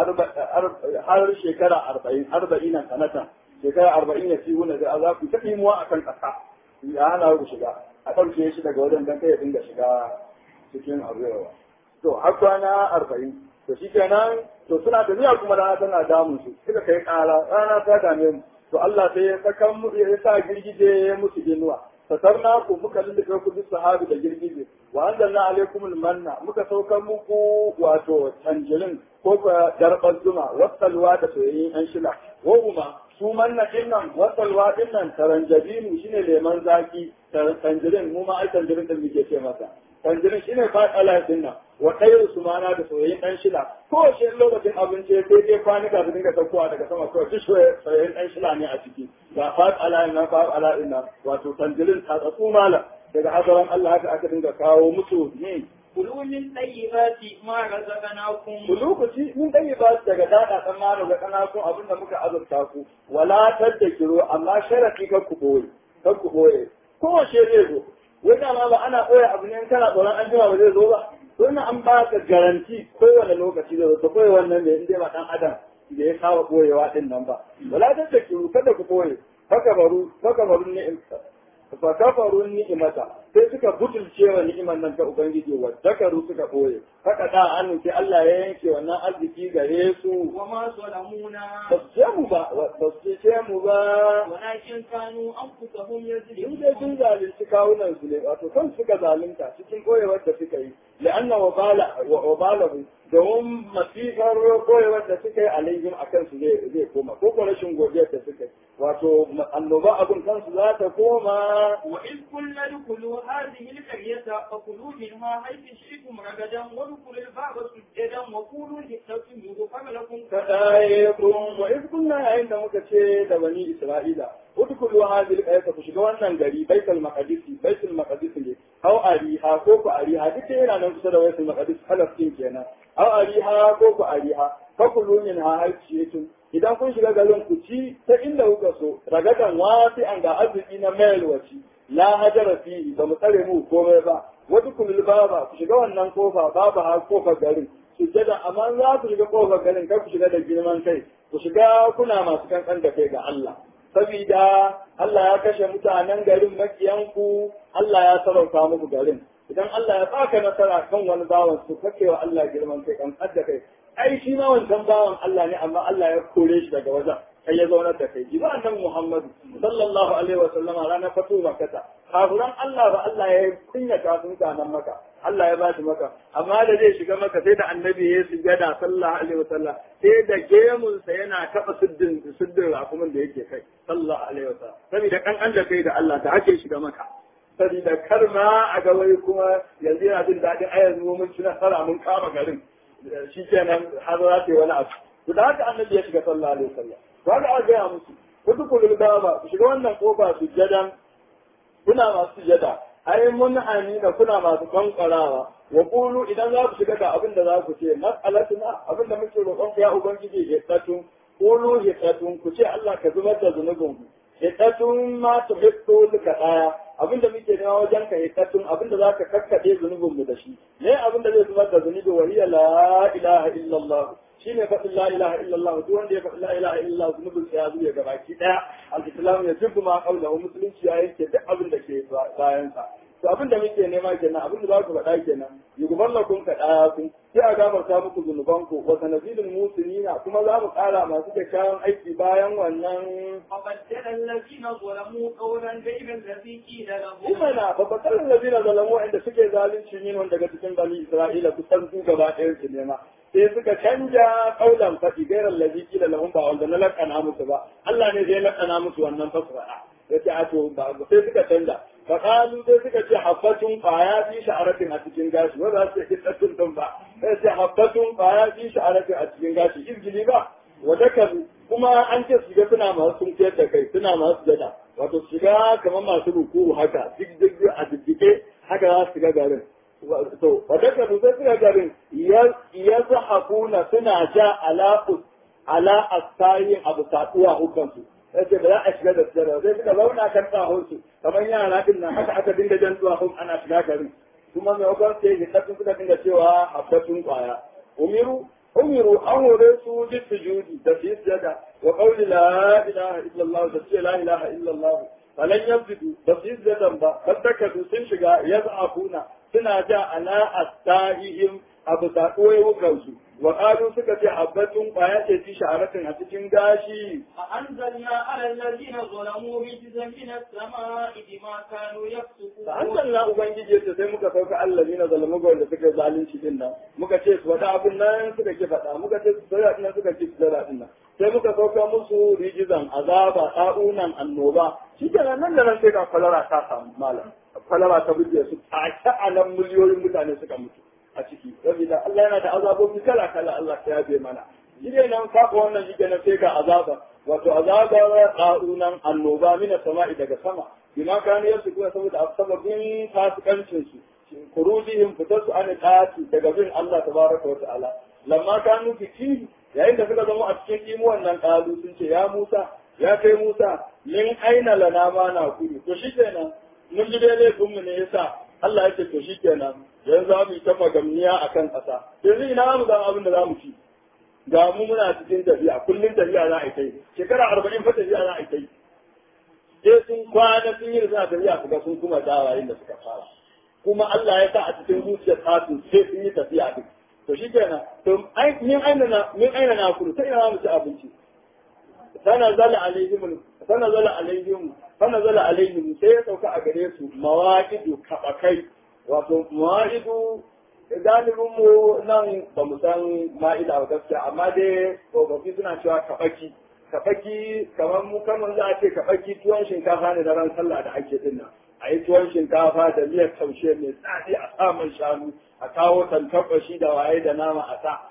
A: har shekara arba'in arba'in na sanatan shekara arba'in ya fi wuna da za ku ta imuwa akan ƙasa ya hana ku shiga a ɗauke shi daga wajen dan kai ya dinga shiga cikin abuwa to har kwana arba'in to shi kenan to suna tafiya kuma rana tana damun su suka kai ƙara rana ta dame mu to Allah sai ya saka mu ya sa girgije ya musu inuwa fatarna ku muka lullube ku duk sahabi da girgije wa anzalna alaikum manna muka saukar muku wato tanjirin ko ka darbar zuma wasalwa da soyayyen an shila wa kuma su manna dinnan wasalwa dinnan taranjabinu shine leman zaki tanjirin mu ma ai tanjirin da muke ce masa tanjirin shine fa'ala dinnan wa ɗaya su mana da soyayyen ɗan shila ko shi lokacin abinci sai dai kwanuka su dinga saukowa daga sama kawai duk soyayyen ɗan shila ne a ciki ga fat ala ina fat ala ina wato tanjirin ta tsatsu mala daga hazaran Allah haka aka dinga kawo musu ne
B: kulu min tayyibati ma razaqnakum
A: kulu ku ci min tayyibati daga dada dan ma razaqnakum abinda muka azurta ku wala tadkiru amma sharati ka ku boye ka ku boye ko shi zai zo wanda ma ba ana boye abu ne kana tsoron an jima ba zai zo ba wannan an ba ka garanti kowane lokaci da ta koyi wannan ne inda ba dan adam da ya kawo koyewa din nan ba wala ta take kada ku koye haka baru haka baru ne fa kafaru ni'imata sai suka butulce wa ni'iman nan ta ubangiji wa dakaru suka koye haka da an ce Allah ya yanke wannan arziki gare su
B: wa ma zalamuna
A: ba su mu ba ba su ce mu ba
B: walakin kanu anfusahum
A: in
B: yazlimun
A: dai sun zalunci kawunan su ne wato kan suka zalunta cikin koyewar da suka yi la'anna wabala wabalahu domin masifar koyewar da suka yi alaihim akan su zai koma ko ko rashin godiyar da suka yi wato annoba abun kansu za ta koma
B: وإذ قلنا ادخلوا هذه القرية فكلوا منها حيث شئتم رغدا وادخلوا الباب سجدا وقولوا حطة يغفر لكم
A: خطاياكم وإذ قلنا عند مكتشي بني إسرائيل ادخلوا هذه القرية فشجوا wannan gari baitul maqdis baitul maqdis ne aw ariha ko ku ariha duk yana nan kusa da baitul maqdis Palestine kenan aw ariha ko ku ariha fakulu minha haythu idan kun shiga garin ku ci ta inda kuka so ragadan wasi an ga arziki na mayar waci la hajara fihi ba mu tsare mu komai ba wata kulul baba ku shiga wannan kofa babu har kofar garin sujjada amma za ku shiga kofar garin kar ku shiga da girman kai ku shiga kuna masu kankan da kai ga Allah saboda Allah ya kashe mutanen garin makiyanku Allah ya sarauta muku garin idan Allah ya baka nasara kan wani bawan su kakewa Allah girman kai kan da kai ai shi ma wancan bawan Allah ne amma Allah ya kore shi daga wajen sai ya zaunar da kai jiba annabi Muhammad sallallahu alaihi wa sallama ranar fatu makata kafiran Allah ba Allah ya kunyata sun nan maka Allah ya ba shi maka amma da zai shiga maka sai da annabi ya shiga da sallallahu alaihi wa sallam sai da gemun sa yana taba siddin siddin rakumin da yake kai sallallahu alaihi wa sallam saboda kan an da kai da Allah da ake shiga maka saboda karma a ga wai kuma yanzu yana jin daɗin ayyan mun ci nasara mun kama garin shi kenan har za ta yi wani abu to da haka annabi ya shiga sallallahu alaihi wasallam to haka aka gaya musu ku duk kullu baba ku shiga wannan kofa su jadan kuna masu jada ai mun amina kuna masu kankarawa wa qulu idan za ku shiga da abin da za ku ce mas'alatuna abin da muke roƙon ku ya ubangiji ya tsatu qulu ya tsatu ku ce Allah ka zubar da zunubin ku ya tsatu ma tuhibbu lika daya abinda muke nema wajen ka hikatun abinda za ka kakkaɗe zunubin mu da shi ne abinda zai zubar da zunubi wa hiya la ilaha illallah shine faɗin la ilaha illallah duk wanda ya faɗi la ilaha illallah zunubin sa ya zuya gabaki daya al-islam ya jibbu ma qawluhu musulunci ya yanke duk abin da ke bayan sa to abinda muke nema kenan abinda za ku faɗa kenan yuguballakum ka daya kun sai a gafarta muku zunubanku wa sanazilul musinina kuma za mu ƙara masu kyakkyawan aiki bayan wannan
B: فبدل الذين ظلموا قولا غير الذي قيل لهم
A: imana babbatar lazina zalamu inda suke zalunci yin wanda daga cikin bani isra'ila kusan su gaba ɗayan su ne ma sai suka canja kaulan faɗi gairar lazi kila lahum ba wanda na lakana musu ba Allah ne zai lakana musu wannan fasara yace a to ba sai suka canja فقالوا dai suka ce habbatun qaya fi sha'aratin a cikin gashi wanda za su ce kittatun din ba sai ce habbatun qaya fi sha'aratin a cikin gashi izgili ba wadakalu kuma an ce su ga suna masu sun fiyar da kai suna masu jada wato shiga kamar masu ruku haka duk duk a diddike haka za su ga garin to wadakalu sai suka garin ya zahafuna suna ja ala ala astayin abu satuwa hukansu sai ce ba za a shiga da tsara sai suka zauna kan tsahonsu kamar yara din nan haka aka dinga jan tsahon ana shiga garin kuma mai wakon sai hidatun suka dinga cewa habbatun kwaya umiru umiru an hore su duk sujudi da su yi sujada wa qawli la ilaha illallah da ce la ilaha illallah falan yabdu da su yi sujadan ba fatakadu sun shiga yaz'afuna suna ja ala astahihim abu saduwai wukansu wa qalu suka ce habbatun kwaya ce fi sha'aratin a cikin gashi
B: فأنزلنا على الذين ظلموا رجزا من السماء بما كانوا يفسقون.
A: فأنزلنا ubangiji ce sai muka sauka allazina zalamu ga wanda suka zalunci din nan muka ce su wada abin nan suka ki faɗa muka ce su tsara din nan suka ki tsara din nan sai muka sauka musu rijizan azaba ta'unan annoba shi kenan nan da nan sai ka kwalara ta samu malam kwalara ta buge su a sha'anan miliyoyin mutane suka mutu a ciki saboda Allah yana da azabobi kala kala Allah ya yabe mana shi ne nan kafa wannan shi kenan sai ga azaba wato azabar ƙarunan annoba mina sama'i daga sama bima kanu yasu kuma saboda sababin fasikancin su kurujihim fitar su an qati daga bin Allah tabaraka wa ta'ala lamma kanu fiki yayin da suka zama a cikin imuwan nan qalu sun ce ya Musa ya kai Musa min aina lana ma na kuri to shikenan mun ji dai laifin mu ne yasa Allah ya ce to shikenan yanzu za mu yi ta magamniya akan ƙasa yanzu ina mu zama abin da za mu ci ga mu muna cikin tafiya kullum tafiya za a yi ta yi shekara arba'in fa tafiya za a yi ta yi sai sun kwana sun yi da suna tafiya su ga sun kuma dawa inda suka fara kuma Allah ya sa a cikin zuciyar tasu sai sun yi tafiya duk to shi kenan to min aina na min aina na kulu sai ina mu ci abinci sana zala alaihim sana zala alaihim sana zala alaihim sai ya sauka a gare su mawaqidu kabakai wato mawaqidu galibin mu nan ba mu san ma'ida ba gaskiya amma dai tsofaffi suna cewa kabaki kabaki kamar mu kamar za a ce kabaki tuwon shinkafa ne da ran sallah da ake dinna a yi tuwon shinkafa da miyar taushe mai tsadi a samun shanu a kawo tantabbashi da waye da nama a sa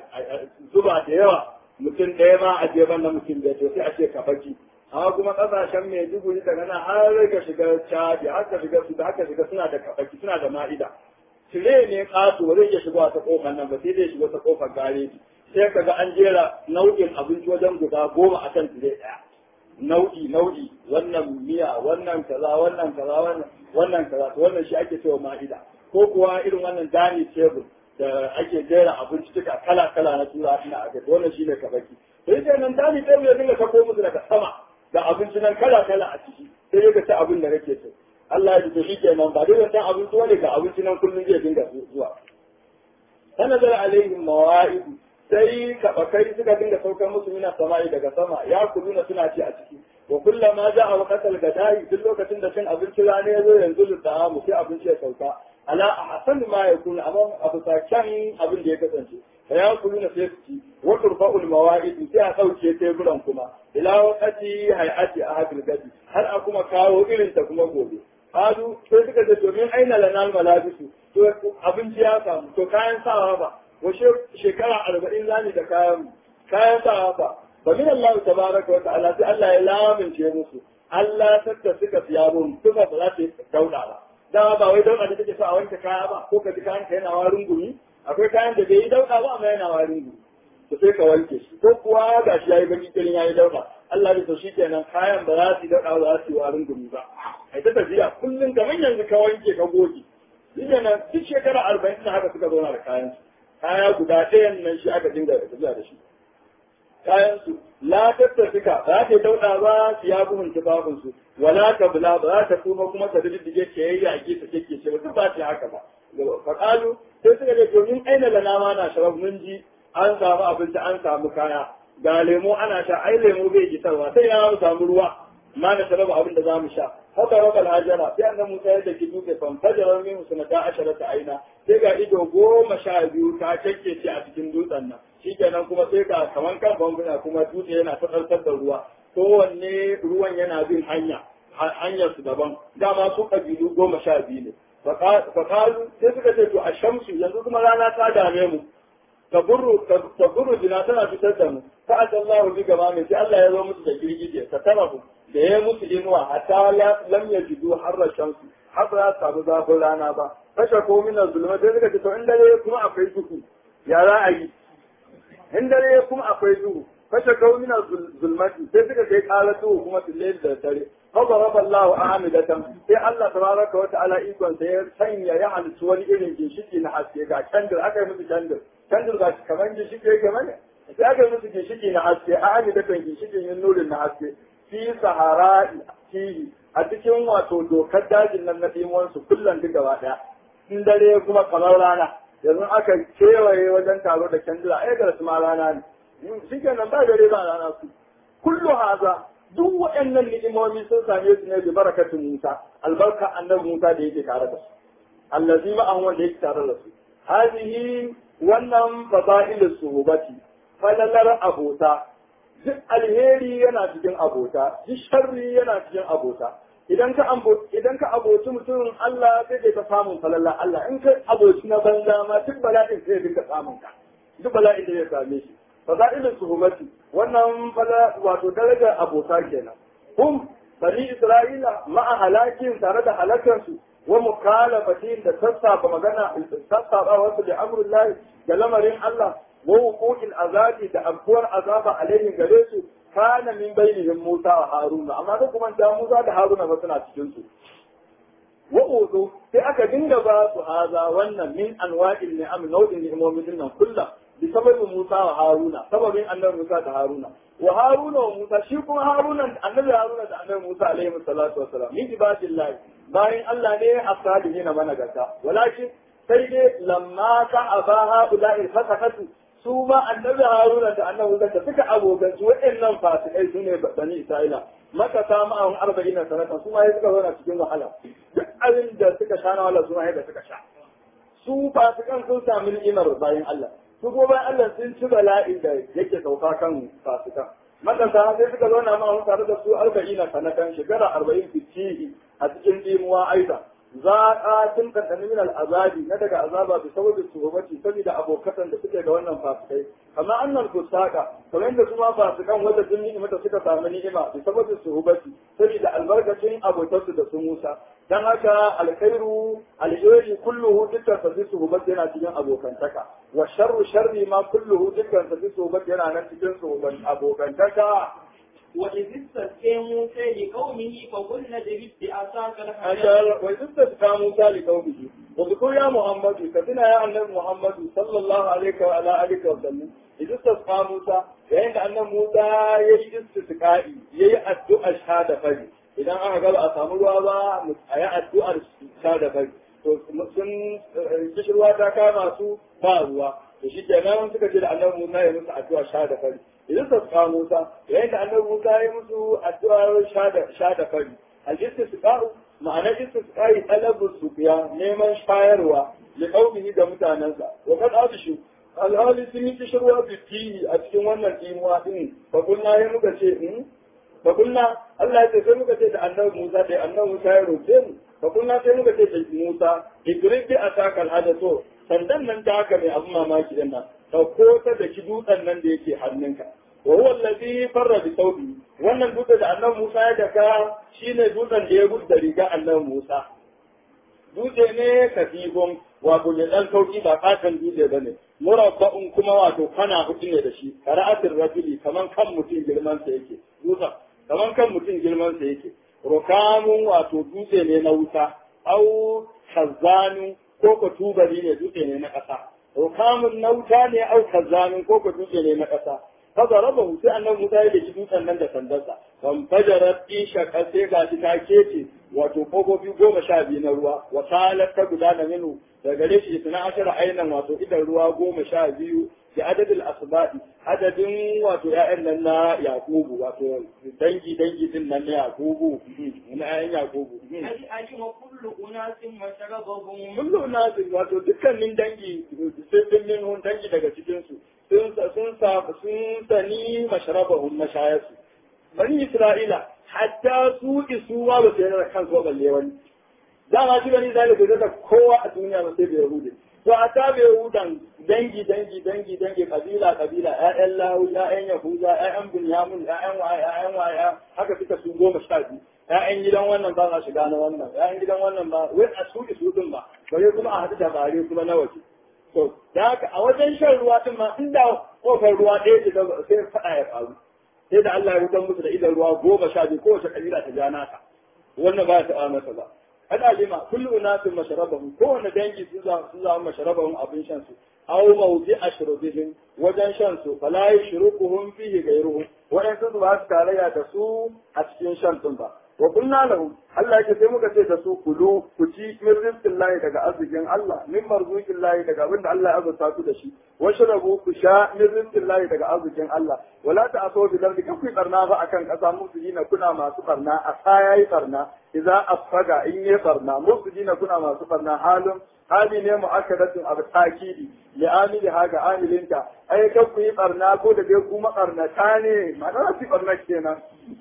A: zuba da yawa mutum ɗaya ma a jeban na mutum da to sai a ce kabaki amma kuma kasashen mai dubu daga nan har ka shiga chadi har ka shiga su da haka shiga suna da kabaki suna da ma'ida tire ne kasu ba zai iya shigowa ta kofar nan ba sai dai shigo ta kofar gareji sai ka ga an jera nau'in abinci wajen guda goma a kan tire ɗaya nau'i nau'i wannan miya wannan kaza wannan kaza wannan wannan kaza to wannan shi ake cewa ma'ida ko kuwa irin wannan dining table da ake jera abinci duka kala kala na tura ina a kai wannan shine kabaki sai dai nan dining table ya dinga sako musu daga sama da abinci nan kala kala a ciki sai ka ci abin da kake so Allah ya ji shi kenan ba dai wannan abinci wani ga abinci nan kullun zai dinga zuwa sanadar alaihim mawa'id sai kabakai suka dinga saukar musu mina sama'i daga sama ya kuluna suna ci a ciki wa kullama ja'a waqtal gadai duk lokacin da cin abinci rana ya zo yanzu da mu sai abinci ya sauka ala ahsan ma yakun amma abu sakan abin da ya kasance fa ya kuluna sai su ci wa turfa'ul mawa'id sai a dauke teburan kuma ila waqati hay'ati ahadul gadi har a kuma kawo irin ta kuma gobe Adu sai suka ce to min aina lanal malabisu to abinci ya samu to kayan sawa ba washe shekara arba'in zani da kayan kayan sawa ba ba min Allah tabaraka wa ta'ala sai Allah ya lamince musu Allah tatta suka siya mun kuma ba za ta dauda ba dama ba wai dauda da take so a wanke kaya ba ko ka ji kayan ka yana warin gumi akwai kayan da bai yi dauda ba amma yana warin gumi to sai ka wanke shi ko kuwa gashi yayi baki kirin yayi dauda Allah ya so shi kenan kayan ba za su dauda ba za su yi warin gumi ba ai ta tafiya kullum kamar yanzu ka wanke ka goge shi kenan duk shekara arba'in na haka suka zauna da kayan su kaya guda ɗayan nan shi aka dinga tafiya da shi kayan su la tattafika ba ta dauda ba su ya buhun tufafin su wala ta bula ba za ta kuma kuma ta diddige ke yayi a gefe take ce ba ba ta haka ba faqalu sai suka ce domin aina lana ma na sharab mun ji an samu abinci an samu kaya ga lemo ana sha ai lemo bai jitarwa sai ya samu ruwa ma na sharab abin da zamu sha haka rabal hajara sai annabi Musa ya dake duke fan fajara min sunata asharata aina sai ga ido goma sha biyu ta kakkece a cikin dutsen nan shikenan kuma sai ga kaman kan bambuna kuma dutse yana ta tsarkar da ruwa kowanne ruwan yana bin hanya hanyar su daban dama su kabilu goma sha biyu ne faqalu sai suka ce to ashamsu yanzu kuma rana ta dame mu taburu taburu jina tana fitar da mu fa Allah bi gama mai sai Allah ya zo musu da girgije ta tarafu da ya musu inuwa hatta lam yajidu harra shamsi har ba samu zafin rana ba kashe ko min zulma sai suka ce to in dare kuma akwai duhu ya za a yi in dare kuma akwai duhu kashe ko min zulmati sai suka kai kala duhu kuma su lail da dare فضرب الله أعمدة sai Allah tabaraka wa ta'ala ikon sa ya sanya ya halittu wani irin ginshiki na haske ga kandir aka yi musu kandir kandir ga kamar ginshiki yake mana sai aka yi musu ginshiki na haske a amidatan ginshikin yin nurin na haske fi sahara fihi a cikin wato dokar dajin nan na dimuwan su kullum duk gaba daya in dare kuma kamar rana yanzu aka kewaye wajen taro da kandila ai ga su ma rana ne shi kenan ba dare ba rana su kullu haza duk waɗannan ni'imomi sun same su ne da barakatun Musa albarka annabi Musa da yake tare da su allazi ma'an wanda yake tare da su hadihi wannan fadailus suhbati falalar abota duk alheri yana cikin abota duk sharri yana cikin abota idan ka idan ka aboci mutumin Allah sai dai ka samu falalla Allah in ka aboci na banza ma duk bala'in sai dai ka samu ka duk bala'in da ya same shi fadailus suhbati wannan fada wato darajar abota kenan hum bani isra'ila ma'a halakin tare da halakansu wa mukalafatin da sassafa magana sassafa wasu da amrullahi da lamarin Allah wa wuqu'il azabi da abkuwar azaba alaihi gare su kana min bainihim Musa wa Haruna amma da kuma da Musa da Haruna ba suna cikin su wa udu sai aka dinga ba su haza wannan min anwa'il ni'am nau'in ni'imomin nan kullu بسبب موسى وهارون سبب أن موسى وهارون وهارون وموسى شيكم هارون النبي هارون النبي موسى عليه الصلاة والسلام من عباد الله باين الله ne الصالحين من نجتا ولكن سيدي لما كأبا هؤلاء الفسقة su ma annabi Haruna da annabi Musa suka abokan su waɗannan fasikai su ne bani Isra'ila maka samu a arba'in sanatan su ma suka zauna cikin wahala duk abin da suka sha na wahala su ma yadda suka sha su fasikan sun sami ni'imar bayan Allah su ko bayan Allah sun ci bala'in da yake sauka kan fasikan matasa sai suka zauna ma tare da su arba'in sanatan shekara arba'in fitihi a cikin dimuwa aida zaƙa sun kaddami min al'azabi na daga azaba bi saboda suhubati saboda abokatan da suke da wannan fasikai amma annal fusaka kamar yadda su ma fasikan wanda sun ni'ima da suka samu ni'ima bi saboda suhubati saboda albarkacin abokansu da su Musa dan haka alkhairu alheri kulluhu dukkan sa fi suhubati yana cikin abokantaka wa sharru sharri ma kulluhu dukkan sa fi suhubati yana nan cikin suhuban abokantaka
B: وإذ استسقى موسى لقومه فقلنا اضرب بعصاك الحجر
A: وإذ استسقى موسى لقومه واذكر يا محمد كتنا يا النبي محمد صلى الله عليه وعلى آله وسلم إذ استسقى موسى yayin da annan Musa ya yi istisqa'i yayi addu'ar shahada fari idan aka ga a samu ruwa ba a yi addu'ar shahada fari to sun kishirwa ta kama su ba ruwa to shi kenan suka ce da annan Musa ya musu addu'ar shahada fari idan ta tsaka Musa yayin da annabi Musa ya musu addu'ar shada shada fari al-istisqa'u ma'ana istisqa'i talabu suqiya neman shayarwa li qaumihi da mutanansa wa kad abishu al-hali sun yi shirwa bitini a cikin wannan timuwa din fa kunna ya muka ce in fa kunna Allah ya ce sai muka ce da annabi Musa da annabi Musa ya roƙe mu fa kunna sai muka ce da Musa idrib bi atakal hadatho sandan nan ta haka mai abu mamaki din nan dauko ta da ki dutsen nan da yake hannunka wa huwa allazi farra bi thawbi wannan dutsen da annabi Musa ya daka shine dutsen da ya gudu da riga annabi Musa dutse ne kafibun wato ne dan sauki ba fatan dutse bane murabba'un kuma wato kana hudu ne da shi qara'atir rajuli kaman kan mutum girman sa yake dutsen kaman kan mutum girman sa yake rukamun wato dutse ne na wuta au khazanu ko ko tubali ne dutse ne na kasa rukamun na wuta ne au khazanu ko ko dutse ne na kasa kaza raba sai annabi Musa ya daki dutsen nan da sandarsa kan fajarat isha sai ga shi ta kece wato kofofi goma sha biyu na ruwa wa salat ta gudana minu da gare shi tana ashara ainan wato idan ruwa goma sha biyu da adadin asba'i adadin wato ƴaƴan nan na Yakubu wato dangi dangi din nan na Yakubu na ƴaƴan Yakubu
B: ali ali wa kullu unasin masharabahum
A: kullu unasin wato dukkanin dangi sai din hun dangi daga cikin su sun sun sa sun sani masharabahum mashayarsu bani Isra'ila hatta su isu ma ba su yana kansu balle wani dama shi bani Isra'ila bai zata kowa a duniya ba sai bai Yahudi to a ta bai Yahudan dangi dangi dangi dangi kabila kabila ƴaƴan Lawi ƴaƴan Yahuda ƴaƴan Binyamin ƴaƴan wa ƴaƴan wa haka suka su goma sha biyu ƴaƴan gidan wannan ba za shiga na wannan ƴaƴan gidan wannan ba wai a su isu din ba bare kuma a haɗu da bare kuma na waje to da haka a wajen shan ruwa din ma inda kofar ruwa ɗaya ce sai faɗa ya faru sai da Allah ya rubuta musu da idan ruwa goma sha biyu kowace kabila ta ja nata wannan ba ta masa ba kada lima kullu unasin masharabahum kowanne dangi sun za sun za masharabahum abin shan su aw mawdi ashrubihim wajen shan su fala yushrukuhum fihi ghayruhum wadan su ba su tarayya da su a cikin shan din ba wa qulna lahum Allah yake sai muka ce da su kulu ku ci min rizqillahi daga arzikin Allah min marzuqillahi daga abinda Allah ya azurta ku da shi washrabu ku sha min rizqillahi daga arzikin Allah wala ta'asu bi darbi kan ku barna ba akan kasa mufsidina kuna masu barna a sayayi barna idza afsaga in yi barna mufsidina kuna masu barna halin hali ne mu'akkadatun abu takidi li amili haga amilinta ai kan ku yi barna ko da dai kuma barnata ne ma'ana su barna kenan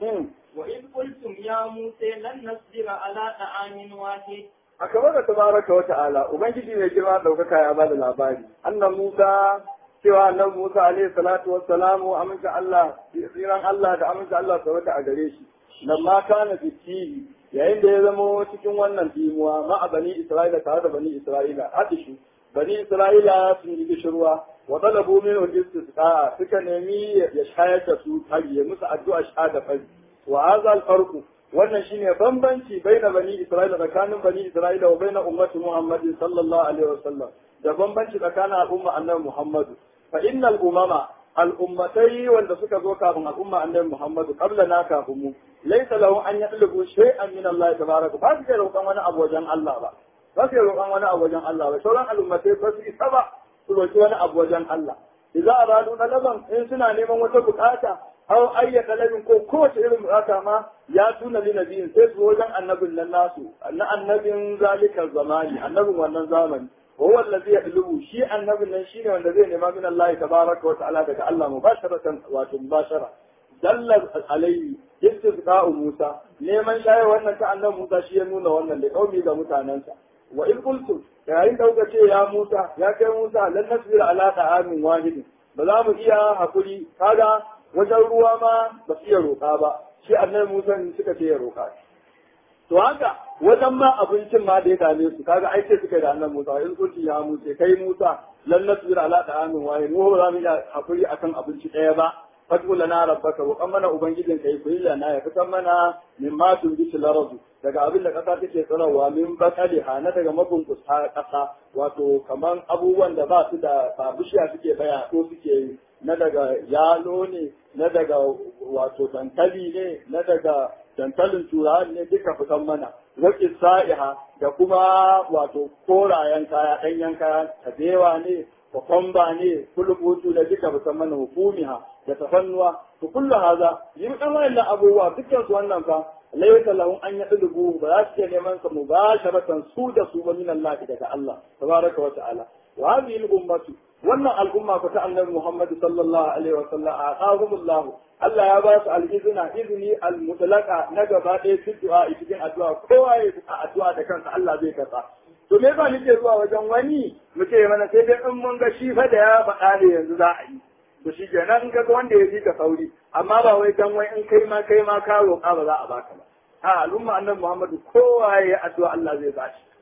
B: وإذ قلتم يا موسى لن نصبر على طعام واحد
A: أكبر تبارك وتعالى وبنجي mai girma daukaka ya bada labari annan Musa cewa annan Musa alaihi salatu wassalamu aminta Allah tsiran Allah da aminta Allah tabbata a gare shi lamma kana fitihi yayin da ya zama cikin wannan dimuwa ma a bani Isra'ila tare da bani Isra'ila hadishu bani Isra'ila sun yi gishirwa wa talabu min al-istisqa suka nemi ya shayar da su ya musu addu'a shahada fari wa hadha al-farq wannan shine bambanci baina bani Isra'ila tsakanin bani Isra'ila wa baina ummati Muhammad sallallahu alaihi wasallam da bambanci tsakanin al'umma annabi Muhammad fa innal umama al'ummatai wanda suka zo kafin al'umma annabi Muhammad qabla na kafin mu laysa lahu an yatlubu shay'an min Allah tabaraka ba su roƙon wani abu wajen Allah ba ba su roƙon wani abu wajen Allah ba sauran al'ummatai ba su isa ba su roƙi wani abu wajen Allah idza aradu talaban in suna neman wata bukata aw ayya talabin ko kowace irin bukata ma ya tuna li nabiyin sai su wajen annabin nan nasu na annabin zalikal zamani annabin wannan zamani وهو الذي يطلبه شيء النبي من شيء والذي نما من الله تبارك وتعالى دك الله مباشرة ومباشرة دل عليه استسقاء موسى neman shaye wannan ta annabi Musa shi ya nuna wannan da kaumi ga mutanansa wa in qultum yayin da kuka ce ya Musa ya kai Musa lan nasbira ala ta'amin wahid ba za mu iya hakuri kaga wajen ruwa ma ba su iya roƙa ba shi annabi Musa ne suka ce ya roƙa to haka wajen ma abincin ma da ya dame su kaga ai sai suka da annabi Musa in kunci ya Musa kai Musa lan nasbir ala ta'amin wa mu ba za mu iya hakuri akan abinci daya ba fatu lana rabbaka wa amana ubangijin kai ku lana ya fitan mana min ma tun bi larazu daga abin da kasa take tsarawa min bakali hana daga mabun kusa kasa wato kaman abubuwan da ba su da ba bishiya suke baya ko suke yi na daga yalo ne na daga wato dankali ne na daga dankalin turawa ne duka fitan mana waƙi sa'iha da kuma wato korayen kaya ɗanyen kaya kabewa ne kwakwamba ne kulubutu da duka fitan mana hukumiha da tafannuwa to kullu haza yin ɗan wayannan abubuwa dukkan su wannan fa laysa lahum an yadlubu ba za su neman sa mubasharatan su da su ba min Allah daga Allah tabaraka wa ta'ala wa hadhihi al-ummatu wannan al'umma ko ta annabi Muhammad sallallahu alaihi wa sallam a qahumullah Allah ya ba su al-izna izini al-mutlaqa na gaba ɗaya fi du'a cikin addu'a kowa ya a addu'a da kansa Allah zai karɓa to me ba nake zuwa wajen wani muke mana sai dai in mun ga shi fa da ya faɗa ne yanzu za a yi to shi kenan in ga wanda ya ji ka sauri amma ba wai dan wai in kai ma kai ma ka roƙa ba za a baka ba a al'umma annabi Muhammad kowa ya addu'a Allah zai ba shi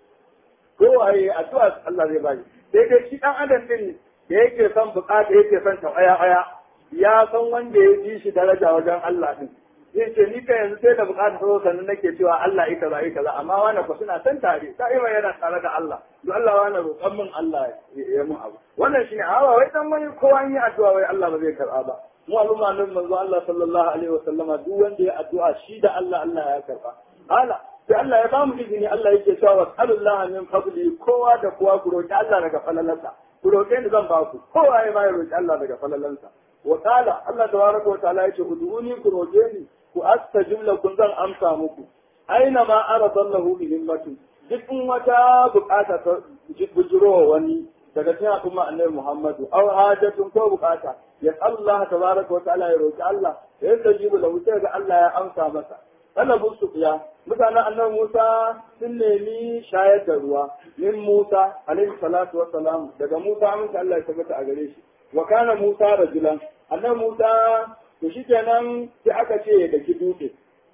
A: kowa ya addu'a Allah zai ba shi sai dai shi dan adam din da yake son bukata yake son tawaya aya ya san wanda ya ji shi daraja wajen Allah din zai ce ni ka yanzu sai da bukata so sannan nake cewa Allah ita za ita za amma wani ko suna san tare da'ima yana tare da Allah to Allah wani roƙon min Allah ya mun abu wannan shine hawa wai dan wani kowa yi addu'a wai Allah ba zai karba ba mu al'umma nan manzo Allah sallallahu alaihi wasallama duk wanda ya addu'a shi da Allah Allah ya karba ala sai Allah ya ba mu izini Allah yake cewa wasallallahu min fadli kowa da kowa ku roki Allah daga falalansa ku roke ni zan ba ku kowa ya bayar roki Allah daga falalansa wa qala Allah tabaraka wa ta'ala yace uduni ku roke ni ku astajib lakum zan amsa muku aina ma aradallahu bi himmatu duk in wata bukata ta bujiro wani daga cikin al'umma annabi Muhammadu aw hajatun ko bukata ya Allah tabaraka wa ta'ala ya roki Allah ya yastajibu lahu sai ga Allah ya amsa masa talabu sufiya mutanen annabi Musa sun nemi shayar da ruwa min Musa alaihi salatu wa salam daga Musa amince Allah ya tabbata a gare shi wa kana Musa rajulan annabi Musa to shikenan sai aka ce da ki dutse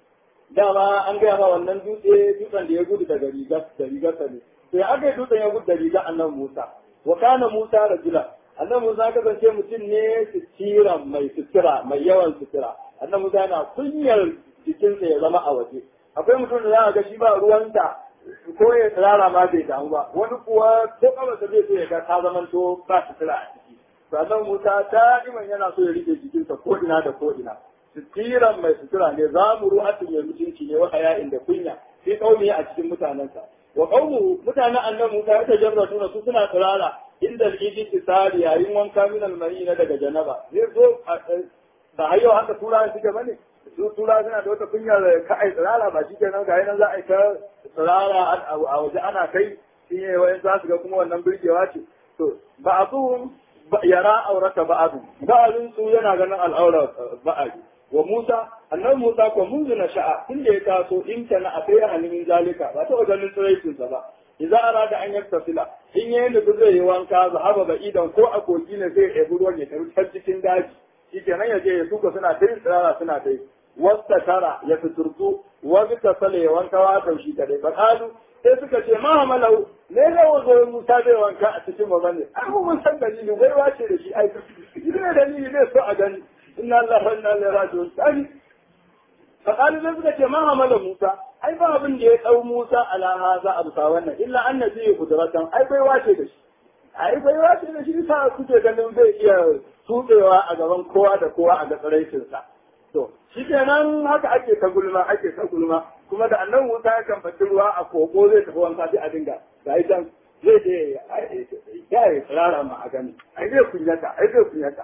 A: dama an gaya ma wannan dutse dutsen da ya gudu daga rigar da rigar ne sai aka yi dutsen ya gudu da rigar annabi Musa wa kana Musa rajula annabi Musa kasance mutum ne sitira mai sitira mai yawan sitira annabi Musa yana kunyar jikinsa ya zama a waje akwai mutum da za a ga shi ba ruwanta ko ya tsirara ma bai damu ba wani kuwa ko kamarsa zai so ya ga ta zamanto ba sitira a ciki sannan Musa ta iman yana so ya rike jikinsa ko ina da ko ina sitiran mai sutura ne za mu ru'atin mai mutunci ne wa haya'in da kunya sai kaumi a cikin mutanensa wa qaumu mutanen annabi Musa ya tajarratu na su suna tsirara inda al-idi tisari yayin wanka min al-mari na daga janaba zai zo ba hayo haka tura suke bane su tura suna da wata kunya da ka ai tsirara ba shikenan ga nan za a yi ta tsirara a waje ana kai shi ne wayan za su ga kuma wannan birgewa ce to ba abu yara aurata ba'adu ba'adun su yana ganin al'aura ba'adu wa Musa annabi Musa ko munzu na sha'a tunda ya taso in kana a kai hannun zalika ba ta wajen tsiraicin sa ba idan arada an yaktafila in yayin da zai yi wanka zahaba ba idan ko a kogi ne zai ɗebi ruwan ya tafi cikin daji shikenan ya je ya tuka suna ta yin tsirara suna ta yi wasta tara ya fiturtu wa bi tasale ya wanka wa taushi kadai fa kalu sai suka ce ma hamalau ne ne wazo Musa bai wanka a cikin babane ai mun san dalili wai wace da shi ai ne dalili ne so a gani inna Allah wa inna ilaihi raji'un sai faqalu da suka ce ma hamala Musa ai ba abin da ya dau Musa ala haza abusa wannan illa annabi kudratan ai bai wace da shi ai bai wace da shi sa kuke ganin bai iya tudewa a gaban kowa da kowa a ga tsaraicin sa to shikenan haka ake ta gulma ake ta gulma kuma da annabi Musa ya kan fadi ruwa a koko zai tafi wanka sai a dinga ga idan zai je ya yi tsara ma a gani ai zai kunyata ai zai kunyata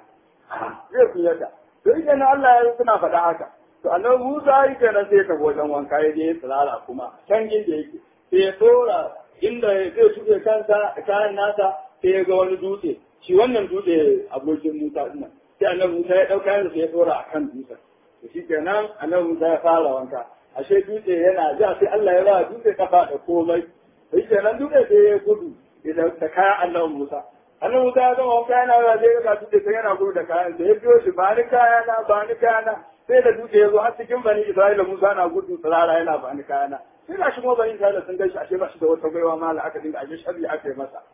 A: zai kunyata to ita na Allah ya suna faɗa haka to annabi Musa yake nan sai ka wajen wanka ya je tsirara kuma can inda yake sai ya tsora inda zai tuke kansa kayan nasa sai ya ga wani dutse shi wannan dutse abokin Musa din sai annabi Musa ya dauka yansa sai ya tsora akan dutsen to shikenan annabi Musa ya fara wanka ashe dutse yana ja sai Allah ya ba dutse kafa da komai shikenan dutse sai ya gudu idan da kayan annabi Musa annabi Musa ya gama wanka yana da zai ga dutse sai yana gudu da kayan sai ya biyo shi ba ni kayana ba ni kayana sai da dutse ya zo har cikin bani Isra'ila Musa na gudu tsirara yana ba ni kayana sai ga shi kuma bani Isra'ila sun gaishe ashe ba shi da wata baiwa mala aka dinga ashe sharri aka yi masa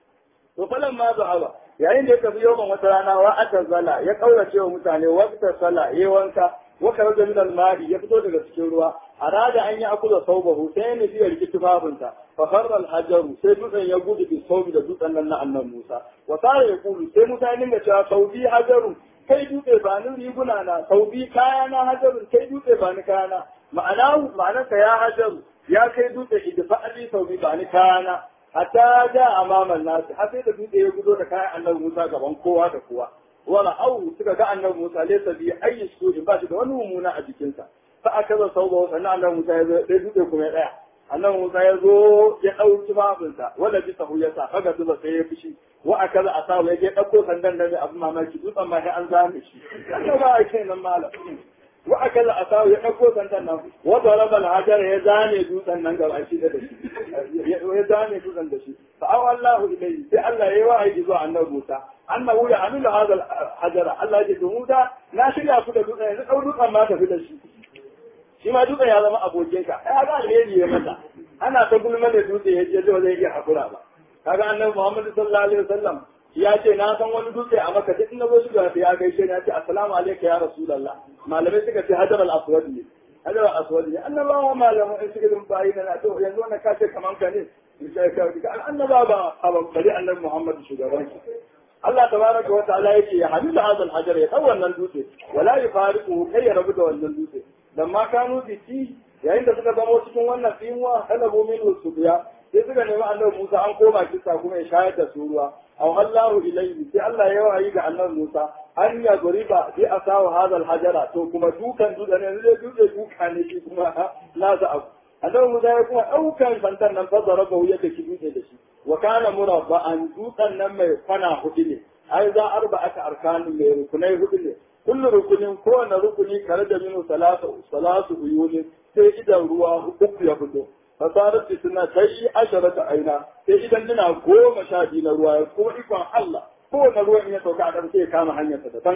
A: to falan ma zuwa yayin da ya tafi yawan wata rana wa aka zala ya kaurace wa mutane waqta sala yayi wanka wa karaja min al-mari ya fito daga cikin ruwa arada an yi akula saubahu sai ne biyar kitubabinta fa farra al-hajaru sai dutsen ya gudu bi saubi da dutsen nan na annan Musa wa tare ya kulu sai mutane ga cewa saubi hajaru kai dutse ba ni riguna na saubi kaya na hajarun kai dutse ba ni kayana ma'ana ma'anarsa ya hajaru ya kai dutse idfa ali saubi ba ni kayana hatta ja amaman nasu har sai da dutse ya gudo da kayan annabi Musa gaban kowa da kowa wala au suka ga annabi Musa laysa bi ayyi su'in ba shi da wani mummuna a jikinsa fa aka zo sauba sannan annabi Musa ya zo sai dutse kuma ya tsaya annabi Musa ya zo ya dauki babinsa wala bi sahu ya sa kaga zuba sai ya fishi wa akaza asawu ya je dauko sandan da abu mamaki dutsen ma sai an zame shi kaga ba a kai nan malam wa akaza asawu ya dauko sandan nan wa daraba al-hajar ya zane dutsen nan gaba shi da shi ya zane dutsen da shi fa aw Allahu ilayhi sai Allah ya yi wa'ayi zuwa annabi Musa annahu ya amilu hadha al-hajar Allah ya ce Musa na shirya ku da dutsen yanzu dau dutsen ma tafi da shi shi ma dutsen ya zama abokinka ai ga alheri ya mata ana ta gulma da dutse ya je zai iya hakura ba kaga annabi Muhammad sallallahu alaihi wasallam ya ce na san wani dutse a Makka duk na zo shiga ya gaishe ni ya ce assalamu alayka ya rasulullah malamai suka ce hajar al-aswad ne hajar al-aswad ne annabawa malamu in suka dun bayi na to yanzu wannan kace kaman ka ne sai ka ga annaba ba aban bari annabi Muhammad shugaban Allah tabaraka wa ta'ala yake ya hadu da hadal hajar ya dau wannan dutse wala yufariqu kai ya rabu da wannan dutse lamma kanu biki yayin da suka zama cikin wannan tsimuwa talabu min subiya sai suka nemi annabi Musa an koma kisa kuma ya shayar da su ruwa aw Allahu ilayhi sai Allah ya wayi ga annabi Musa an ya guriba bi asawa hadal hajara to kuma dukan dutse ne zai dutse duka ne shi kuma la za abu annabi Musa ya kuma daukan santan nan fazara ga wuya da shi dutse da shi wa kana murabba'an dutsen nan mai kwana hudu ne ai za arba'ata arkanin mai rukunai hudu ne kullu rukunin kowane rukuni kare da minu salatu salatu uyunin sai idan ruwa uku ya fito fasarar suna ta yi asharata aina sai idan dina goma sha biyu na ruwa kuma ikon Allah kowane ruwan ya sauka a ɗan sai kama hanyarsa daban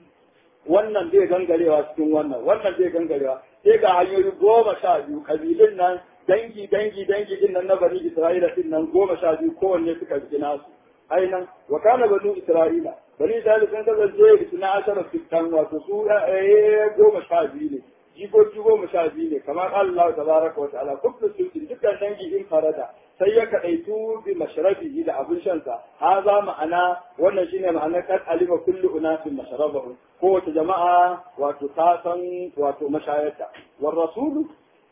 A: wannan zai gangarewa cikin wannan wannan zai gangarewa sai ga hanyoyi goma sha biyu kabilun nan dangi dangi dangi din nan na bani Isra'ila din nan goma sha biyu kowanne suka gina su ainan wa kana banu Isra'ila bani Isra'ila sun kasance suna ashara fitan wato su goma sha biyu ne jikoki goma sha biyu ne kamar Allah tabaraka wa ta'ala kullu sultin dukkan dangi in farada sai ya kadaitu bi mashrabihi da abin shansa haza ma'ana wannan shine ma'ana kad alima kullu unasin mashrabahu kowace jama'a wato ta san wato mashayarta war rasul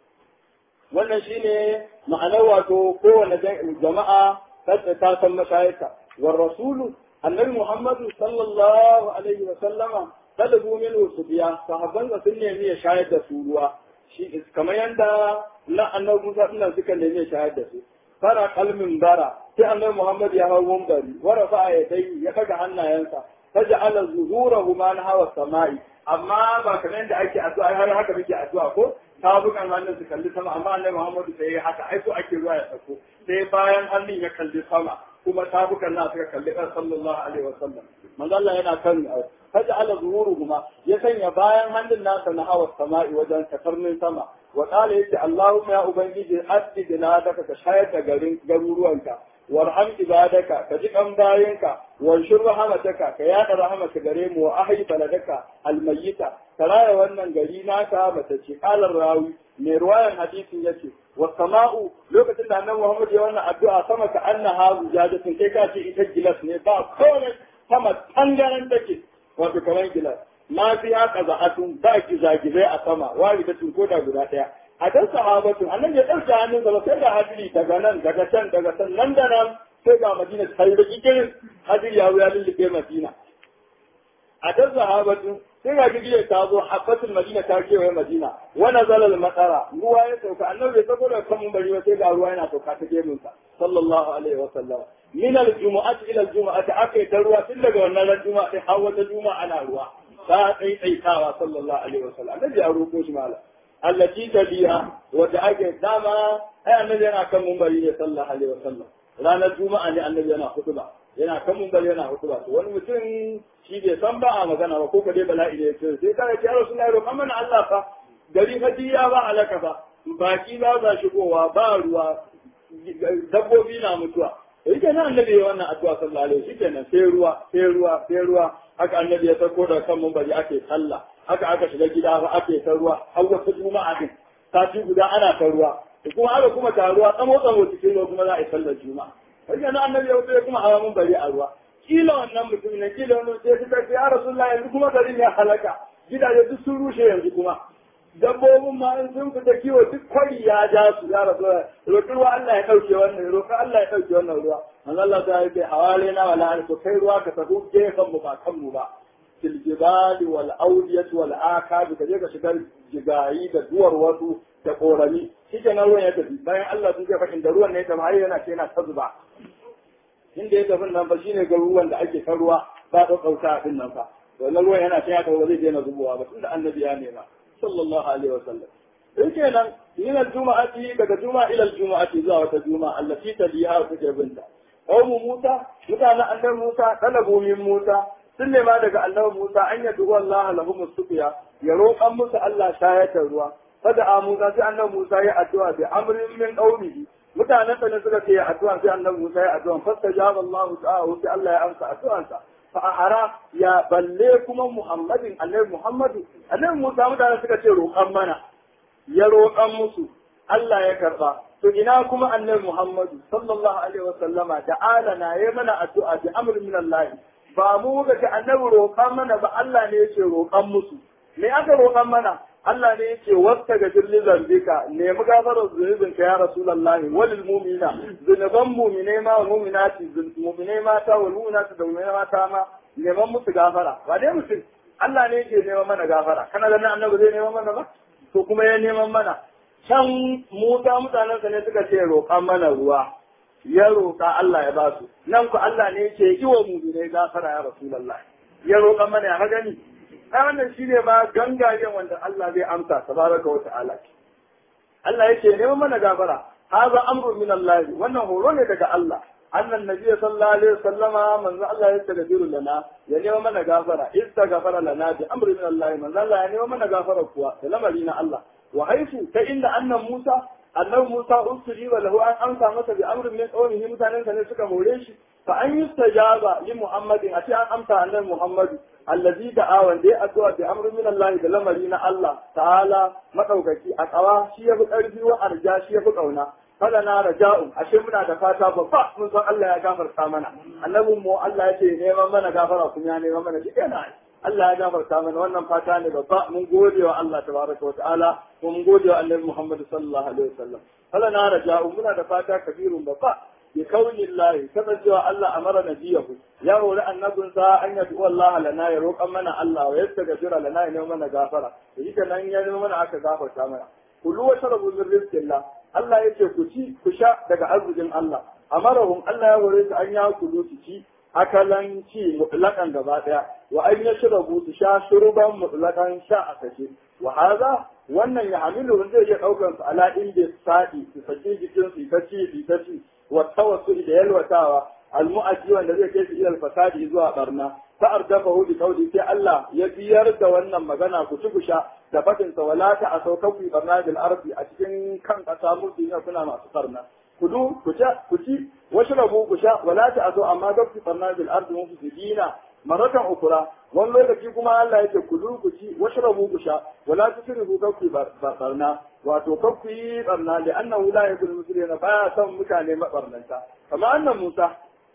A: wannan shine ma'anar wato kowane jama'a ta san mashayarta war rasul annabi muhammadu sallallahu alaihi wa sallama talabu minhu subiya sahabban sun nemi ya shayar da su ruwa shi kamar yanda na annabi Musa din suka nemi ya shayar da su fara kalmin bara sai annabi Muhammad ya hawo mumbari wa rafa'a yadayhi ya kaga hannayensa faja'ala zuhurahu ma hawa samai amma ba kamar yanda ake addu'a har haka muke addu'a ko tabukan hannun su kalli sama amma annabi Muhammad sai ya haka ai so ake ruwa ya sako sai bayan hannun ya kalli sama kuma tabukan na suka kalli kan sallallahu alaihi wasallam manzo Allah yana kan faja'ala zuhuruhuma ya sanya bayan hannun nasa na hawa sama'i wajen takarnin sama wa qala yace Allahumma ya ubangiji atti dinadaka ka shayar da garin garuruwanka warham ibadaka ka ji kan bayanka wanshur rahmataka ka yada rahmata gare mu wa ahyi baladaka almayyita karaya wannan gari naka mata ce qalar rawi mai ruwayan hadisin yace wa sama'u lokacin da annabi Muhammad ya wannan addu'a sama ka annaha zujajatun kai ka ce ita gilas ne ba komai sama tangaran take wato kamar gilas ma fi haka za'atun ba gizagizai a sama wari ta ko da guda ɗaya a dan sahabatu annan ya ɗauke hannun sa sai da hadiri daga nan daga can daga can nan da nan sai ga madina sai da kikirin hadiri ya wuya lullube madina a dan sahabatu sai ga gidiyar ta zo habbatul madina ta kewaye madina wa nazala al matara ruwa ya sauka annabi bai sako da kan bari ba sai ga ruwa yana sauka ta gemun sa sallallahu alaihi wa sallam min al jumu'ati ila al jumu'ati akai ta ruwa tun daga wannan ran juma'a sai har wata juma'a ana ruwa ta tsaitsaitawa sallallahu alaihi wa sallam annabi ya roko shi mala allati tabiha wanda ake dama ai annabi yana kan munbari ne sallallahu alaihi wa sallam ranar juma'a ne annabi yana hutuba yana kan munbari yana hutuba to wani mutum shi bai san ba a magana ba ko kade bala'i ne sai sai ka ce rasulullahi roƙan mana Allah fa gari hadiya ba alaka ba baki ba za shigowa ba ruwa dabbobi na mutuwa yake nan annabi ya wannan addu'a sallallahu alaihi wasallam shikenan sai ruwa sai ruwa sai ruwa haka annabi ya sako da kan munbari ake sallah haka aka shiga gida ba ake ta ruwa har wata juma'a din sati guda ana ta ruwa kuma aka kuma ta ruwa tsamo tsamo cikin ruwa kuma za a yi sallar juma'a yake nan annabi ya wuce kuma hawa munbari a ruwa kila wannan mutum ne kila wannan sai suka ce ya rasulullahi yanzu kuma garin ya halaka gidaje duk sun rushe yanzu kuma dabbobin ma in sun fita kiwo duk kwari ya ja su ya rasu roƙi ruwa Allah ya ɗauke wannan roƙi Allah ya ɗauke wannan ruwa manzo Allah ta yi hawale na wala alko kai ruwa ka tafi gefen mu ba kan mu ba fil jibali wal awdiyati wal akab ka je ka shigar jigayi da duwar wasu da korami shike na ruwan ya tafi bayan Allah sun ce fa inda ruwan ne ta mai yana ce yana ta zuba inda ya tafi nan ba shine ga ruwan da ake kan ruwa ba ta kauta din nan fa wannan ruwan yana ce ya tafi zai daina zubowa ba tunda annabi ya nema sallallahu alaihi wasallam in kenan min al-juma'ati daga juma'a ila al-juma'ati zuwa wata juma'a allati tabiha kuke binta qawmu Musa mutanen annabi Musa talabu min Musa sun nema daga annabi Musa an yadu Allah lahum suqiya ya roƙan musu Allah shayatar ruwa fada a Musa sai annabi Musa ya addu'a bi amrin min qawmihi mutanen da suka ce addu'a sai annabi Musa ya addu'a fastajaba Allah ta'ala sai Allah ya amsa addu'ansa fa'ara ya balle kuma Muhammadin annabi Muhammadu annabi Musa mutane suka ce roƙan mana ya roƙan musu Allah ya karba to ina kuma annabi Muhammadu sallallahu alaihi wa sallama da alana ya mana addu'a bi amrin min Allah ba mu ga annabi roƙan mana ba Allah ne yake roƙan musu me aka roƙan mana Allah ne yake wasta ga jirli zambika ne mu gafarar zunubin ka ya rasulullahi walil mu'mina zunuban mu'mine ma wal mu'minati mu'mine mata wal mu'minati da mu'mine mata ma neman musu gafara ba dai mutum Allah ne yake neman mana gafara kana ganin annabi zai neman mana ba to kuma ya neman mana can Musa mutanen sa ne suka ce roƙan mana ruwa ya roƙa Allah ya ba su nan ku Allah ne yake yi wa mu'minai gafara ya rasulullahi ya roƙa mana ya gani ai wannan shine ma gangayen wanda Allah zai amsa tabaraka wa ta'ala Allah yake neman mana gafara haza amru min Allah wannan horo ne daga Allah annan nabiyyu sallallahu alaihi wasallama manzo Allah ya tagadiru lana ya neman mana gafara istaghfara lana bi amri min Allah manzo Allah ya neman mana gafara kuwa da lamari na Allah wa haifu ta inda annan Musa annabi Musa usri wa lahu an amsa masa bi amrin min qawmihi mutanen sa ne suka more shi fa an yustajaba li Muhammadin a ce an amsa annabi Muhammadu allazi da'a wanda ya addu'a bi amrin min Allah da lamari na Allah ta'ala madaukaki a tsawa shi yafi karfi wa arja shi yafi kauna fala na raja'u ashe muna da fata babba mun san Allah ya gafarta mana annabin mu Allah yake neman mana gafara kuma ya neman mana shi kenan Allah ya gafarta mana wannan fata ne babba mun gode wa Allah tabaraka wa ta'ala kuma mun gode wa Annabi Muhammad sallallahu alaihi wasallam fala na raja'u muna da fata kabirun babba bi kauni Allah kasancewa Allah amara nabiyahu ya hori annabinsa an yadu Allah lana ya roƙan mana Allah wa yastaghfira lana ya neman mana gafara shi kenan ya neman mana aka gafarta mana kullu wa sharabu min rizqillah Allah yace ku ci ku sha daga arzikin Allah amarahum Allah ya hore su an ya kulu su ci akalan ci mutlakan gaba daya wa an yashrabu su sha shuruban mutlakan sha a kace wa hada wannan ya hamilu zai iya daukar su ala inda sadi su sake jikin su ta ci su ta ci wa tawassul da yalwatawa almu'addi wanda zai kai su ila fasadi zuwa barna fa ardafahu bi qawli sai Allah ya biyar da wannan magana ku ci ku sha da fadin sa wala ta asauka ku barna bil ardi a cikin kan kasa musu ne kuna masu barna kudu ku ci ku ci washrabu ku sha wala ta asau amma ga ku barna bil ardi mu fi dina maratan ukura wani lokaci kuma Allah yake kudu ku ci washrabu ku sha wala tusrifu ka ku barna wato ka ku yi barna da annahu la yakul muslimina baya son mutane mabarnanta kamar annan Musa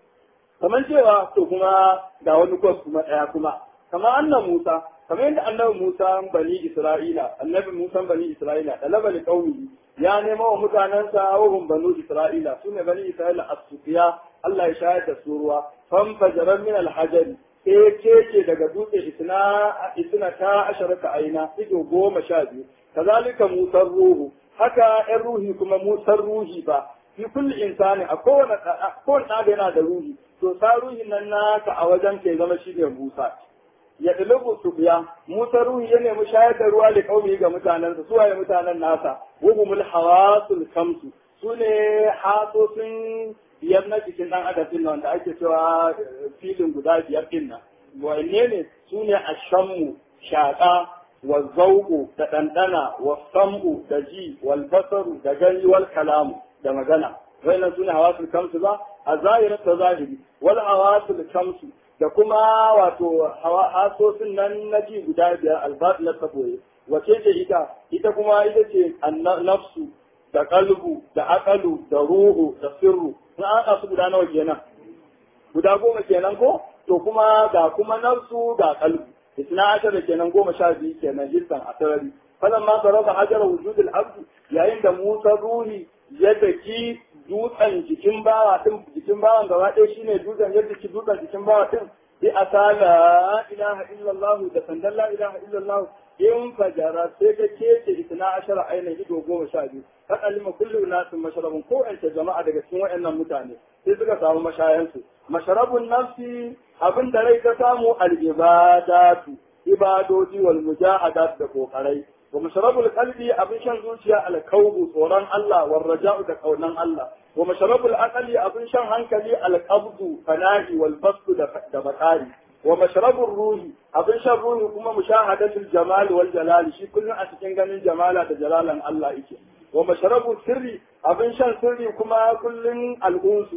A: kamar cewa to kuma ga wani kwas kuma ɗaya kuma kamar annan Musa kamar yadda annabi Musa bani Isra'ila annabi Musa bani Isra'ila talaba li qaumihi ya nema wa mutanansa wa hum banu Isra'ila sune bani Isra'ila as-sufiya Allah ya shayar da su ruwa fam fajaran min al-hajar sai keke daga dutse isna isna ta asharata aina ido goma sha biyu kazalika Musa ruhu haka ɗan ruhi kuma Musa ruhi ba fi kulli insani a kowane kowane ɗaga yana da ruhi to sa ruhin nan naka a wajen ke zama shi ne Musa ya dalibu su biya Musa ruhi ya nemi shayar da ruwa da kaumi ga mutanensa su waye mutanen nasa wugumul hawasul kamsu su ne hasosin biyar na cikin dan adam din wanda ake cewa filin guda biyar din nan wanne ne su ne ashammu shaƙa wa zauqu da ɗanɗana wa sam'u da ji wal basaru da gani wal kalamu da magana wannan sune hawasul kamsu ba a zahirar ta zahiri wal hawasul kamsu da kuma wato hasosin nan na ji guda biyar albat na saboye wace ce ita ita kuma ita ce nafsu da kalbu da akalu da ruhu da sirru sun aka su guda nawa kenan guda goma kenan ko to kuma ga kuma nafsu ga kalbu isna ashara kenan goma sha biyu kenan hissan asarari falamma sarrafa hajara wujudul abdi yayin da Musa ruhi ya daki dutsen jikin bawa din jikin bawan gaba ɗaya shine dutsen yadda ki dutsen jikin bawa din bi asala ilaha illallah da sandan la ilaha illallah in fajara sai ka kece isna ashara aina ido goma sha biyu ka kalima kullu nasin masharabun ko anta jama'a daga cikin wayannan mutane sai suka samu mashayansu masharabun nafsi abin da rai ta samu al-ibadatu ibadoti wal mujahadat da kokarai wa masharabul qalbi abin shan zuciya al-kawbu tsoron Allah war raja'u da kaunan Allah wa masharabul aqli abin shan hankali al-qabdu fana'i wal fasdu da bakari wa masharabul ruhi abin shan ruhi kuma mushahadatul jamal wal jalal shi kullun a cikin ganin jamala da jalalan Allah yake wa masharabul sirri abin shan sirri kuma kullun al-unsu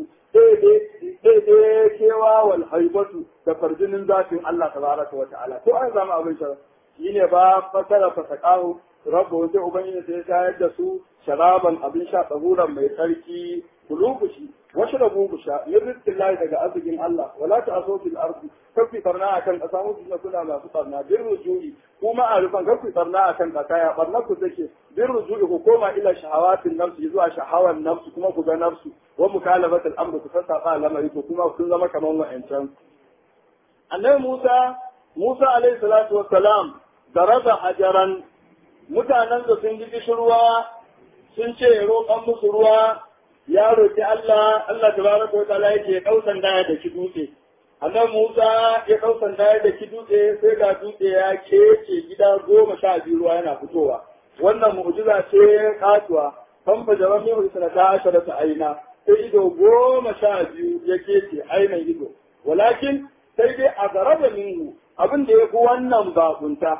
A: daidai kewa wal haibatu da farjinin zafin Allah tabaraka wa ta'ala ko an zama abin shan shi ne ba fasara fasakahu rabu sai ubangiji sai ya shayar da su sharaban abin sha tsaguran mai tsarki kulubushi wasu rabu busha yin rizkin layi daga arzikin Allah wala ta aso fil ardi kafi farna akan kasa musu na kuna masu farna bin rujui kuma a rufan kafi farna akan kasa ya farna ku take bin rujui ku koma ila shahawatin nafsi zuwa shahawan nafsi kuma ku ga nafsu wa mukalafatul amru ku sassa lamari to kuma kun zama kaman wa'ancan annabi Musa Musa alaihi salatu wassalam daraba hajaran mutanen da sun ji kishirwa sun ce roƙon musu ruwa ya roki Allah Allah tabaraka wa ta'ala yake ya dau sanda da ki dutse annabi Musa ya dau sanda da ki dutse sai ga dutse ya kece gida goma sha biyu ruwa yana fitowa wannan mu'jiza ce katuwa famfa jaban mai husna ta ashara ta aina sai ido goma sha biyu ya kece ainan ido walakin sai dai a garaba minhu abin da ya fi wannan bakunta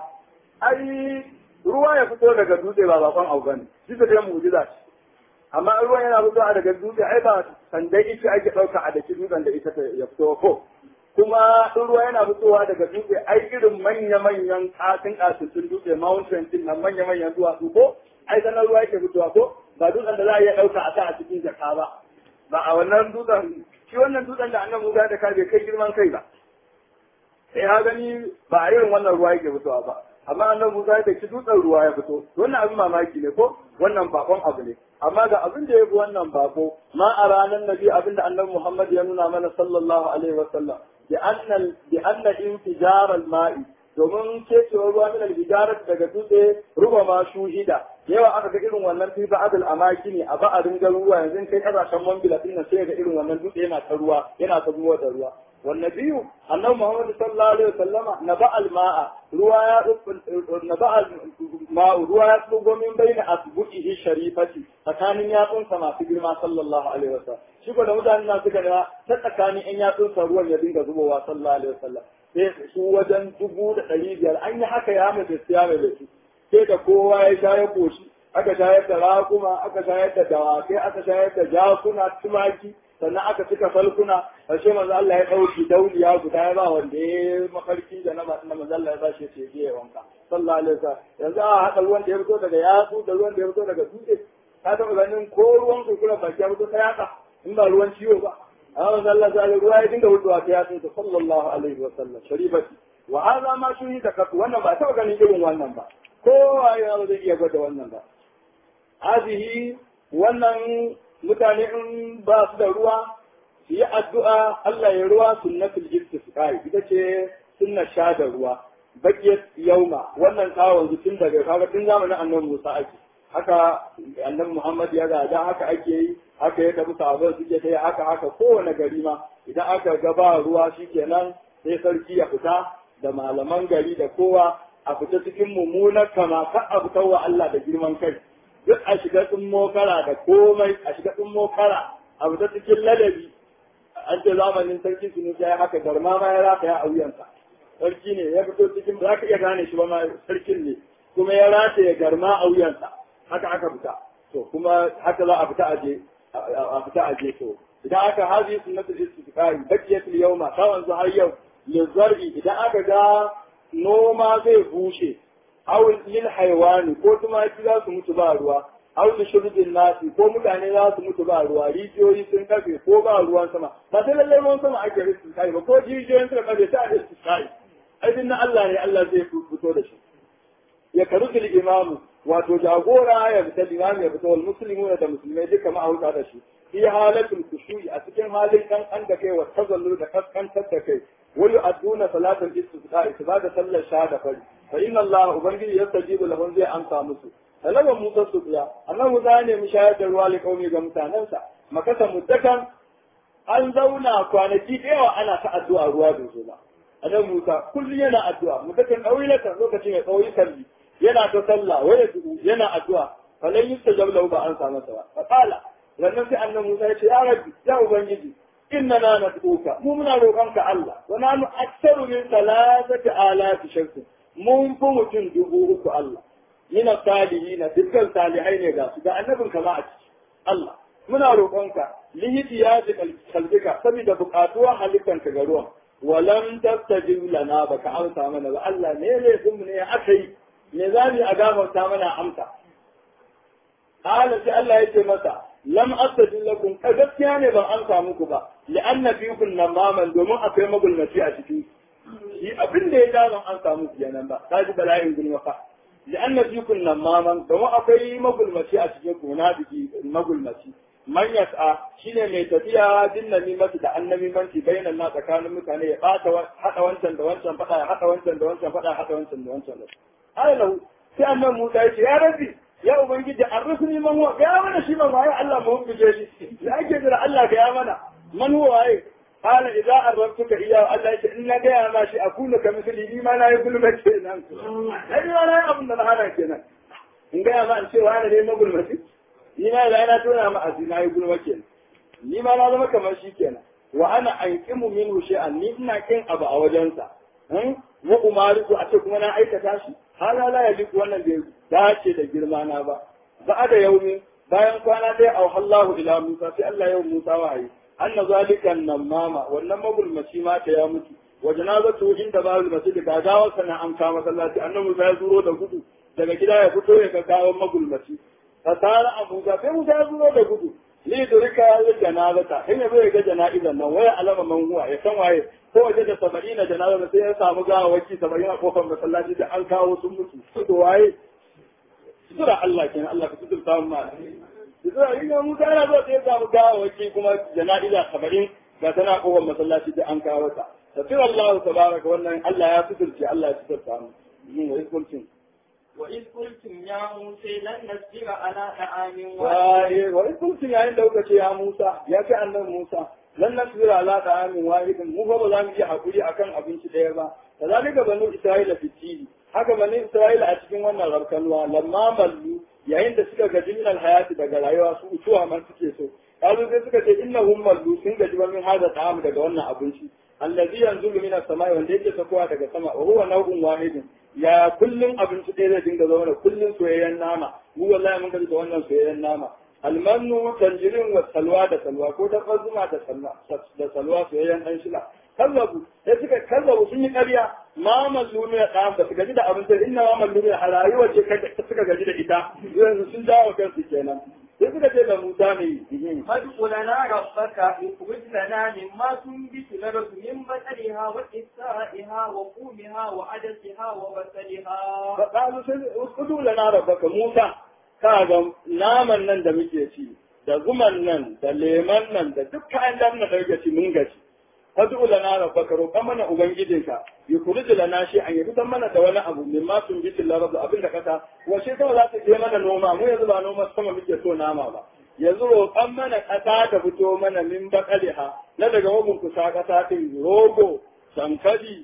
A: ai ruwa ya fito daga dutse ba bakon abu bane shi da dai mu'jiza ce amma ruwan yana fitowa daga dutse ai ba sandan ita ake ɗauka a daki dutsen da ita ya fito ko kuma in ruwa yana fitowa daga dutse ai irin manya-manyan katin kasusun dutse mountain din nan manya-manyan duwatsu ko ai sanar ruwa yake fitowa ko ba dutsen da za a iya ɗauka a sa a cikin jaka ba ba a wannan dutsen shi wannan dutsen da annan musa da kaje kai girman kai ba sai ha gani ba a irin wannan ruwa yake fitowa ba amma annan musa ya ci dutsen ruwa ya fito wannan abin mamaki ne ko wannan bakon abu ne amma ga abin da ya fi wannan bako ma a ranar nabi abin da annabi muhammad ya nuna mana sallallahu alaihi wasallam bi anna bi anna infijar al-ma'i domin kecewar ruwa min al-hijarat daga dutse ruba ma shuhida yawa aka ga irin wannan fi ba'dal amakini a ba'adin garuruwa yanzu kai kasashen mambila din sai ga irin wannan dutse yana ta ruwa yana ta zuwa da ruwa والنبي أنه محمد صلى الله عليه وسلم نبأ الماء رواية نبأ الماء رواية من بين أصبعه الشريفة فكان يأتون سما في جرما صلى الله عليه وسلم شكرا لمدة الناس كذا تتكاني أن يأتون سروا يدين كذبوا صلى الله عليه وسلم su wajen dubu da ɗari biyar an yi haka ya mai gaskiya mai da su sai da kowa ya shayar koshi aka shayar da rakuma aka shayar da dawakai aka shayar da jakuna tumaki sannan aka cika falkuna ƙarshe manzo Allah ya ɗauki dauliya guda ya ba wanda ya mafarki da na manzo Allah ya bashi ce je wanka sallallahu alaihi wasallam yanzu a haɗa ruwan da ya fito daga yatsu da ruwan da ya fito daga dutse ka taɓa ganin ko ruwan kurkura baki ya fito ta yatsa in ba ruwan ciwo ba amma manzo Allah ya ruwa ya dinga wucewa ta yatsu sallallahu alaihi wasallam sharifati wa hadha ma shuhida ka wannan ba taɓa ganin irin wannan ba kowa ya zai iya gwada wannan ba hadihi wannan mutane in ba su da ruwa su yi addu'a Allah ya ruwa sunnatul istisqai ita ce sunna sha da ruwa bakiyat yauma wannan kawo tun daga kaga tun zamanin annabi Musa ake haka annabi Muhammad ya ga da haka ake yi haka ya tafi sahabbai suke ta haka haka kowane gari ma idan aka ga ba ruwa shikenan sai sarki ya fita da malaman gari da kowa a fita cikin mummunar kama ka abu wa Allah da girman kai duk a shiga tsummo kara da komai a shiga tsummo kara a fita cikin ladabi an ce zamanin sarki sunu ya haka garma ma ya rataya a wuyansa sarki ne ya fito cikin ba za ka iya gane shi ba ma sarkin ne kuma ya rataya garma a wuyansa haka aka fita to kuma haka za a fita aje a fita aje to idan aka hazi sunnatul istiqari bakiyatul yawma ta wanzu har yau lizar'i idan aka ga noma zai bushe aw lil haywani ko tumaki za su mutu ba ruwa aw li shurbin nasi ko mutane za su mutu ba ruwa rijiyoyi sun kafe ko ba ruwan sama ba sai lallai ruwan sama ake rikin kai ba ko rijiyoyin suka kafe ta da kai ai na Allah ne Allah zai fito da shi ya karutul imamu wato jagora ya fita limami ya fita wal muslimuna da musulmai duka ma'auta da shi fi halatul khushu'i a cikin halin kan an da kai wa tazallul da kaskantar da kai wa yu'adduna salatul istisqa ibada sallar shahada fari fa inna Allah ubangiji yastajibu lahum zai amsa musu talaba Musa suqiya annabi Musa ne mu shayar da ruwa li kaumi ga mutanansa makasa muddakan an zauna kwanaki da yawa ana ta addu'a ruwa da zuwa annabi Musa kullum yana addu'a muddakan dawilatan lokacin ya tsawi kalli yana ta sallah waya yana addu'a falan yustajab lahu ba an samu sa fa qala wannan sai annabi Musa ya ce ya rabbi ya ubangiji innana nad'uka mu muna roƙonka Allah wa nanu aktsaru min thalathati alaf shirku mun fi mutum dubu uku Allah yana salihi na dukkan salihai ne ga su ga annabin kama a ciki Allah muna roƙonka lihiti ya ji kalbika saboda buƙatuwa halittanka ga ruwan walam tastajib lana baka amsa mana ba Allah ne ne sun ne aka yi me za mu a gafarta mana amsa qala sai Allah ya ce masa lam astajib lakum ka gaskiya ne ban amsa muku ba li'anna fiikum namaman domin akwai magulmaci a ciki shi abin da ya ga ban amsa muku kenan ba kaji bala'in gulma fa li'anna fiikum namaman domin akwai magulmaci a cikin ku na biki magulmaci man yas'a shine mai tafiya dinnan mimati da annabi manci bainan na tsakanin mutane ya bata hada wancan da wancan fada ya hada wancan da wancan fada hada wancan da wancan ai lahu sai annabi Musa ya ce ya rabbi ya ubangiji arrufni man huwa ga mana shi man waye Allah mu hubuje shi da ake jira Allah ga mana man huwa waye qala idza arrabtuka iya Allah ya ce in na ga ma shi akunu ka misali ni ma na yi gulma kenan dai wala abun da na hana kenan in ga ma an ce wani ne magulmaci ni ma da ina tona ma azina yi gulma kenan ni ma na zama kamar shi kenan wa ana anqimu minhu shay'an ni ina kin abu a wajensa wa umarisu a ce kuma na aikata shi hala la yaliku wannan bai dace da girma na ba ba da yaumi bayan kwana dai au Allahu ila Musa sai Allah ya Musa wahayi anna zalika namama wannan magulmaci ma ta ya mutu wa janazatu inda babul masjid ga gawar sana an kama masallaci annabi Musa ya zuro da gudu daga gida ya fito ya ga gawar magulmaci fasara Abu Musa sai Musa ya zuro da gudu li durika janazata in ya bai ga jana'izan nan waya alama man huwa ya san waye ko waje da saba'ina janaza sai ya samu gawawaki saba'in a kofar masallaci da an kawo sun mutu to waye sura Allah kenan Allah ka tudur samu ma sura in ya mutu ana zo sai ya samu gawawaki kuma jana'iza saba'in ga tana kofar masallaci da an kawo ta tafsir Allah tabaraka wannan Allah ya tudurce Allah ya tudur samu yin wai kulcin
B: وإذ قلتم يا موسى لن نصبر على طعام
A: واحد وإذ قلتم يا عند وقت يا موسى يا كأن موسى لن نصبر على طعام واحد مو هو زام يجي حقولي أكن أبين شيء ba كذلك بنو إسرائيل في التين haka bani Isra'ila a cikin wannan rabkanwa lamma mallu yayin da suka gaji min alhayati daga rayuwa su utuwa man suke so kazo sai suka ce innahum mallu sun gaji min hada ta'am daga wannan abinci allazi yanzulu min as-sama'i wanda yake sakowa daga sama wa huwa naw'un wahidin ya kullum abinci ɗaya zai dinga zama da kullum soyayyen nama mu wallahi mun gaji da wannan soyayyen nama almanu tanjirin wa salwa da salwa ko da zuma da salwa da salwa soyayyen dan shila kallabu sai suka kallabu sun yi ƙarya ma mallu ne da ba su gaji da abinci inna ma mallu ne a rayuwar ce kai suka gaji da ita yanzu sun dawo kansu kenan sai suka ce da Musa ne
B: فادع لنا ربك يخرج لنا مما تنبت الأرض من بقلها وقثائها وفومها وعدسها وبصلها
A: فقالوا اسكتوا لنا ربك موسى kaga naman nan da muke ci da guman nan da leman nan da duk kayan da muka dauke ci mun gaci fadu lana rabbaka roƙa mana ubangijinka yukhruj lana shi an yi fitan mana da wani abu mimma sun bi tillarab abin da kasa wace kawai za ta je mana noma mu yanzu ba noma sama muke so nama ba yanzu roƙan mana ƙasa ta fito mana min baƙaliha na daga wagun kusa ƙasa ɗin rogo sankali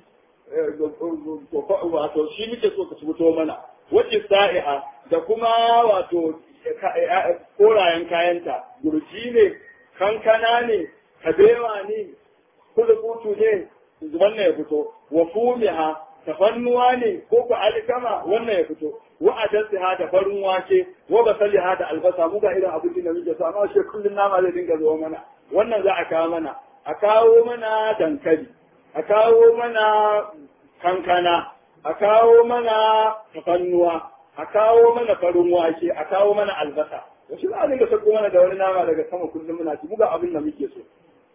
A: wato shi muke so ka fito mana wace sa'iha da kuma wato korayen kayanta gurji ne kankana ne kabewa ne kulukutu ne wannan ya fito wa fumiha tafannuwa ne ko ku alkama wannan ya fito wa adasiha da farin wake wa basaliha da albasa mu ga irin abincin da muke so amma shi kullun nama zai dinga zo mana wannan za a kawo mana a kawo mana dankali a kawo mana kankana a kawo mana tafannuwa a kawo mana farin wake a kawo mana albasa to shi za a dinga sako mana da wani nama daga sama kullum muna ci mu ga abin da muke so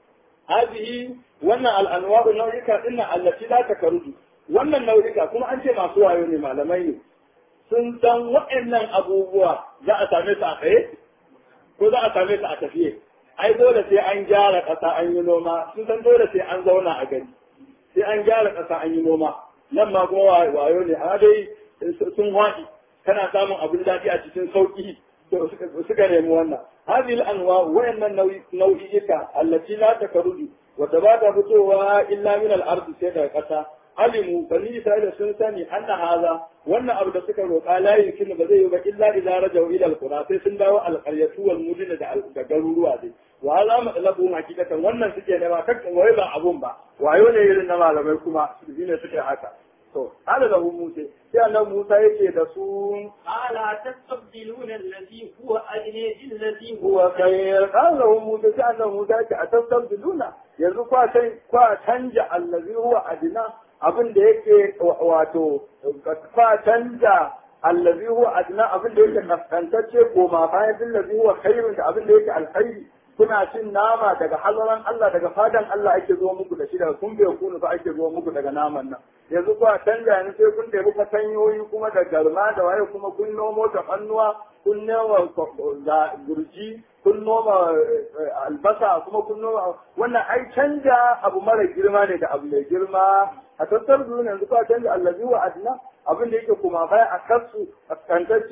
A: هذه وانا الانواع النوعية ان التي لا تكرد wannan nau'ika kuma an ce masu wayo ne malamai ne sun san waɗannan abubuwa za a same su a tsaye ko za a same su a tafiye ai dole sai an gyara ƙasa an yi noma sun san dole sai an zauna a gari sai an gyara ƙasa an yi noma nan ma kuma wayo ne a dai sun haɗi kana samun abin daɗi a cikin sauƙi suka nemi wannan هذه الأنواع وإن النوعية التي لا تكرد وتبات فتوها إلا من الأرض سيدة قطع علموا بني إسرائيل سنساني أن هذا وأن أرض سكر لا يمكن بذيه إلا إذا رجعوا إلى القرى سيسندوا القرية والمدينة دقروا هذه وهذا مطلبهم حقيقة وأن سكر ما تكتم وإذا أبون با وعيون يرنما لما يكما سكرين سكر حتى هذا له موسى لأن موسى يتدسون
B: ألا تستبدلون الذي هو أدنى الذي
A: هو خير قال له موسى لأن موسى أتستبدلون yanzu kwa sai kwa canja allazi huwa adna abin da yake wato kwa canja allazi huwa adna abin da yake kaskantacce goma bayan allazi huwa khairun da abin da yake alkhairi kuna cin nama daga halalan Allah daga fadan Allah ake zo muku da shi daga kun bai kunu fa ake zo muku daga naman nan yanzu kwa canja ne sai kun da fatanyoyi kuma da garma da waye kuma kun nomo ta hannuwa kun noma gurji kun noma albasa kuma kun noma wannan ai canja abu mara girma ne da abu mai girma a tattar zuwa yanzu kwa canja allazi wa adna abin da yake kuma baya a kasu a kantacce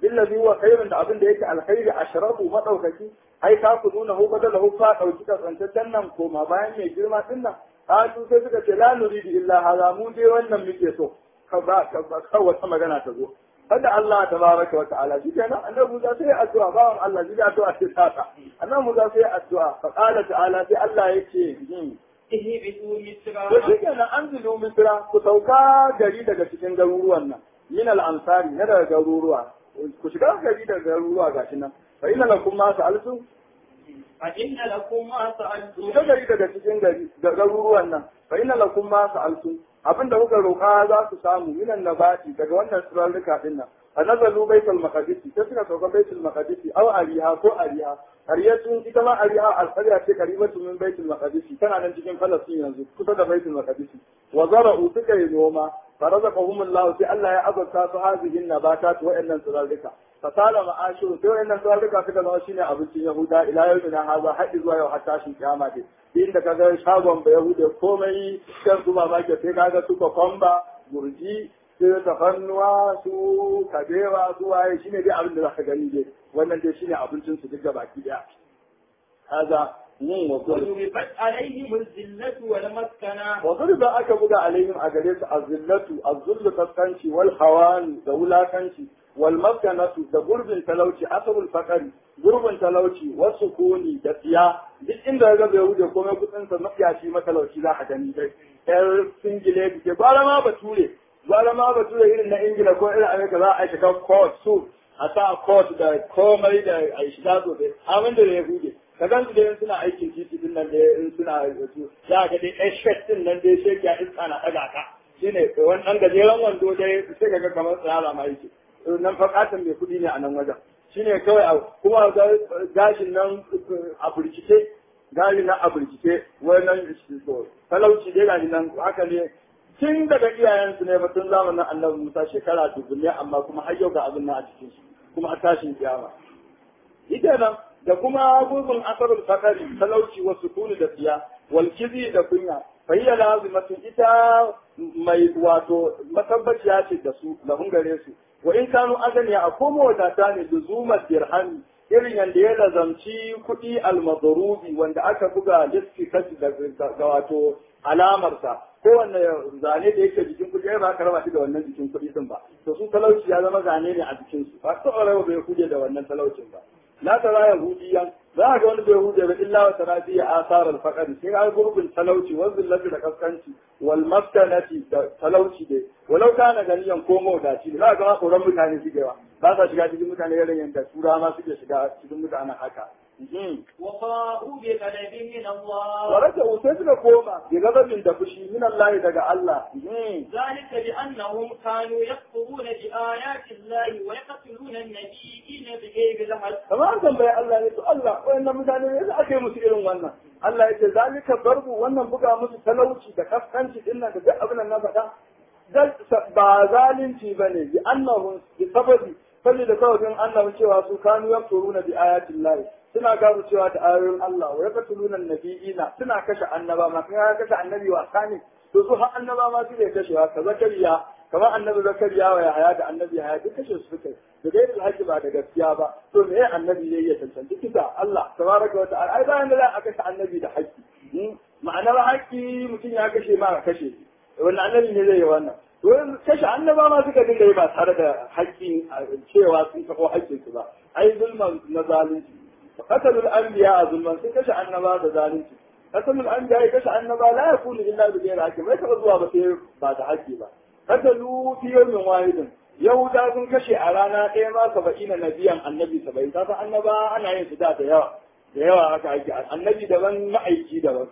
A: billazi huwa khairun da abin da yake alkhairi ashrafu madaukaki ai ka ku nuna hu badala hu fa dauki ka tsantaccen nan koma bayan mai girma din nan kasu sai suka ce la nuridu illa hadha mu dai wannan muke so ka ba ka wata magana ta zo kada Allah tabaraka wa ta'ala shi kenan annabi Musa sai addu'a bawan Allah shi addu'a sai sata annabi Musa sai addu'a fa qala ta'ala sai Allah yake
B: ihbitu misra
A: to shi kenan anzilu misra ku sauka gari daga cikin garuruwan nan min al-ansari na daga garuruwa ku shiga gari daga garuruwa gashi nan fa inna lakum ma sa'altum
B: fa inna lakum ma sa'altum
A: shiga gari daga cikin gari da garuruwan nan fa inna lakum ma sa'altum abinda kuka roƙa za ku samu minan nabati daga wannan tsirarruka din nan a nazalu baitul maqdis sai suka sauka baitul maqdis aw ariha ko ariha qariyatun ita ma ariha al-qarya ce qaribatu min baitul maqdis tana nan cikin falastin yanzu kusa da baitul maqdis wa zara'u suka yi noma farazaqahum Allah sai Allah ya azurta su hazihin nabatat wa'annan tsirarruka fasala ma'ashiru sai wa'annan tsirarruka suka zama shine abincin yahuda ila yawmina haza haddi zuwa yau hatta shi kiyama dai inda ka ga shagon ba yahuda komai kan zuba ba ke sai kaga su kwamba gurji sai tafannuwa su kabewa su waye shine dai abin da za ka gani dai wannan dai shine abincin su duk baki daya haza mun wa
B: ضربت عليهم الذلة والمسكنة
A: وضرب aka buga alaihim a gare su azillatu azzullu kaskanci wal hawan da wulakanci wal maskanatu da gurbin talauci asabul fakari gurbin talauci wasu kuni da tsiya duk inda ga bai wuce komai kudin sa mafiyaci matalauci za a gani dai yar singile ke gwara ma bature gwara ma bature irin na ingila ko irin amerika za a shiga court su a sa court da komai da a shiga sosai abin da ya hude ka gan su dai suna aikin titi din nan dai in suna su za ka dai ɗan shet din nan dai shek ya iska na ɗaga ka shine wani ɗan gajeren wando dai sai ka ga kamar tsara ma yake nan fakatan mai kuɗi ne a nan wajen shine kawai a kuma gashin nan a burkice gashin nan a burkice wannan talauci dai gashi nan haka ne tun daga iyayensu ne batun zamanin annabi Musa shekara dubu ne amma kuma har yau ga abin nan a cikin su kuma a tashin kiyama ita nan da kuma gurbin asarul fakari talauci wa sukuni da tsiya wal kizi da kunya fa hiya lazimatun ita mai wato matabbaciya ce da su da hungare su wa in kanu aganiya a koma wadata ne da zumar dirhami irin yadda ya lazamci kuɗi almadrubi wanda aka buga liski kashi da wato alamarsa kowanne zane da yake jikin kuɗi ba ka raba shi da wannan jikin kuɗi din ba to su talauci ya zama zane ne a jikin su ba ta raba bai kuje da wannan talaucin ba la tara yahudiyan za a ga wani bai huje ba illa wa tarafi asar al-faqr sai ga gurbin talauci wa zillati da kaskanci wal maskanati da talauci dai walau kana ganiyan ko mawdaci za ga ma koran mutane suke ba ba sa shiga cikin mutane irin yanda tura ma suke shiga cikin mutanen haka
B: وقالوا بغضب من الله
A: ورجعوا sai suka koma bi gazabin da fushi min Allah daga Allah
B: ذلك بأنهم كانوا يكفرون بآيات الله ويقتلون النبيين بغير الحق
A: kamar tambaye Allah ne to Allah wayannan mutane ne da aka yi musu irin wannan Allah ya ce zalika barbu wannan buga musu talauci da kaskanci din nan da duk abin nan na faɗa ba zalunci bane bi annahum bi sababi saboda kawai annabi cewa su kanu yakfuruna bi ayatin Allah suna gabu cewa da ayoyin Allah wa yaqtuluna nabiyina suna kashe annaba ma kuma kashe annabi wa sani to su har annaba ma su ne kashewa ka zakariya kamar annabi zakariya wa yahaya da annabi yahaya duk kashe su suka da gairi alhaji ba da gaskiya ba to me annabi ne ya tantance kisa Allah tabaraka wa ta'ala ai bayan da za a kashe annabi da haƙƙi ma'anar haƙƙi mutum ya kashe ma kashe wannan annabi ne zai yi wannan to kashe annaba ma suka dinga yi ba tare da haƙƙin cewa sun sako haƙƙinsu ba ai zulman na zalunci قتل الأنبياء ظلما كش النبا ذلك قتل الأنبياء كش النبا لا يكون إلا بغير حق ما يتغضوا بسير بعد حق با قتلوا في يوم واحد يهودا sun kashe a rana ɗaya ma saba'in nabiyan annabi saba'in ta san annaba ana yin su da da yawa da yawa haka ake annabi daban ma'aiki daban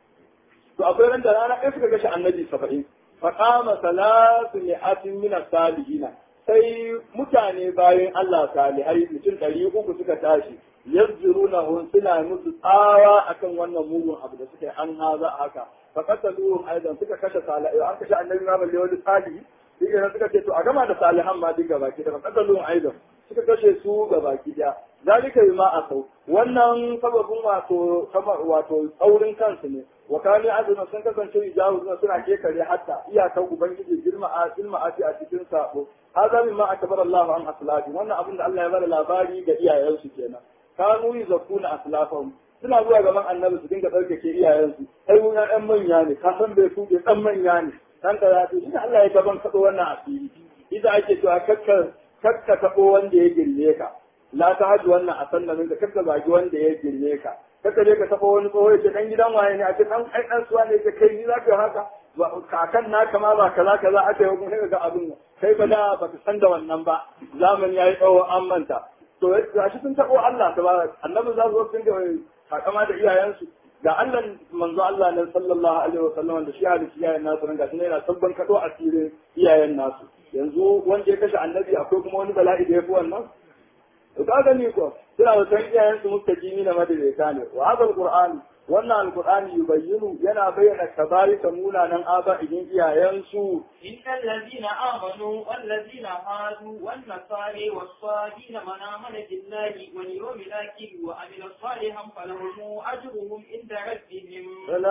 A: to akwai ran da rana ɗaya suka kashe annabi saba'in fa qama salatu mi'atin min as-salihina sai mutane bayan Allah salihai mutum ɗari uku suka tashi yazzurunahum suna musu tsawa akan wannan mugun abu da suka yi an haza haka fa qataluhum aidan suka kashe salihai an kashe annabi ma balle wani salihi shi ne suka ce to a gama da salihan ma dinga baki da qataluhum aidan suka kashe su ga baki daya zalika bima asau wannan sababin wato wato tsaurin kansu ne wa kani azuna sun kasance ijawu suna kekare hatta iyakar ubangiji girma a girma a cikin sabo hada mimma akbar Allah an aslafi wannan abin da Allah ya bada labari ga iyayensu kenan kanu yuzakuna aslafahum suna zuwa gaban annabi su dinga ɗaukake iyayensu ai wani ɗan manya ne ka san bai su ɗan manya ne dan ka ya shi Allah ya gaban kaɗo wannan asiri idan ake cewa kakka kakka taɓo wanda ya girme ka la ta haji wannan a sannan da kakka zagi wanda ya girme ka kakka je ka taɓo wani tsoho ya ce ɗan gidan waye ne a ce ɗan ai ɗan suwa ne ya kai ni za ka haka kakan na kama ba kaza kaza aka yi kuma ga abin kai ba da ba ka san da wannan ba zamani ya yi tsawo an manta to ga shi sun taɓo Allah ta ba annabi za su zo sun ga takama da iyayensu ga Allah manzo Allah ne sallallahu alaihi wasallam da shi halitta iyayen nasu ran gashi ne yana sabban kado asirin iyayen nasu yanzu wanda ya kashe annabi akwai kuma wani bala'i da ya fi wannan to ka gani ko suna da san iyayen su mustajimi na madareka ne wa hadal qur'an wannan alqur'ani yubayyinu yana bayyana kabarika munanan aba idin iyayen su
B: innal ladina amanu wal ladina hadu wan nasari was sadina man amana billahi wal yawmil akhir wa amila salihan falahum ajruhum inda rabbihim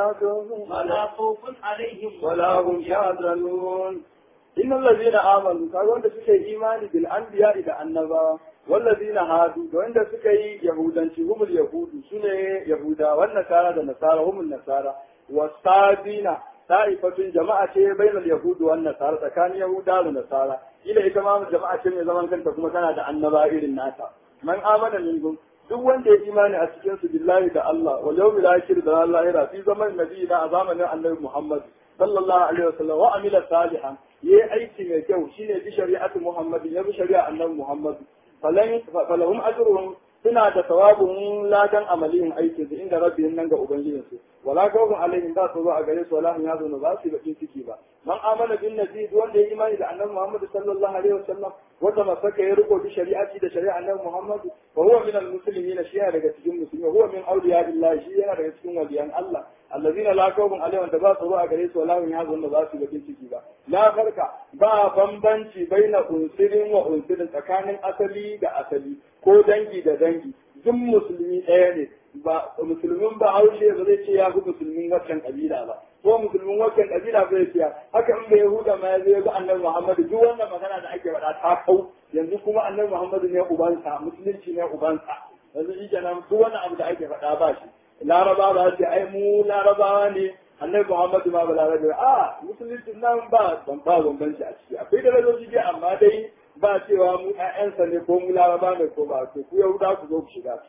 B: wala khawfun alaihim
A: wala hum yahzanun innal ladina amanu kaga wanda suke imani bil anbiya da annabawa والذين هادوا وعند سكي يهودا هم اليهود سنة يهودا والنصارى والنصارى هم النصارى والصابين طائفة جماعة بين اليهود والنصارى كان يهودا والنصارى إلى إتمام جماعة من زمان كانت كما كانت عن نبائر الناس من آمن منهم duk wanda ya imani a cikin su billahi da Allah wal yawmil akhir da Allah ya fi zaman nabi na zamanin annabi Muhammad sallallahu alaihi wasallam wa amila salihan yayi aiki mai kyau shine bi shari'atu Muhammad ya bi shari'a annabi Muhammad falahum ajruhum suna da thawabun ladan amalin aikin su inda rabbihim nan ga ubangijin su wala kawun alaihim ba su zo a gare su wala hum yazunu ba su bakin ciki ba man amana bin nabi wanda ya imani da annabi Muhammad sallallahu alaihi wasallam wanda masaka ya riko bi shari'ati da shari'a annabi Muhammad fa huwa min almuslimin shi yana daga cikin musulmi huwa min awliya billahi shi yana daga cikin waliyan Allah allazina la kawun alaihim da ba su zo a gare su wala hum yazunu ba su bakin ciki ba la farka ba bambanci baina unsirin wa unsirin tsakanin asali da asali ko dangi da dangi duk musulmi ɗaya ne ba musulmin ba haushe ba zai ce ya fi musulmin waccan kabila ba ko musulmin waccan kabila ba zai ce haka in bai yahuda ma ya zai ga annabi muhammadu duk wannan magana da ake faɗa ta kau yanzu kuma annabi muhammadu ne ubansa musulunci ne ubansa yanzu shi kenan duk wannan abu da ake faɗa ba shi laraba ba ce ai mu larabawa ne annabi muhammadu ma ba larabawa a musulunci nan ba ban ba bambanci a ciki akwai darajoji dai amma dai ba cewa mu ƴaƴansa ne ko mu laraba ne ko ba to ku yahuda ku zo ku shiga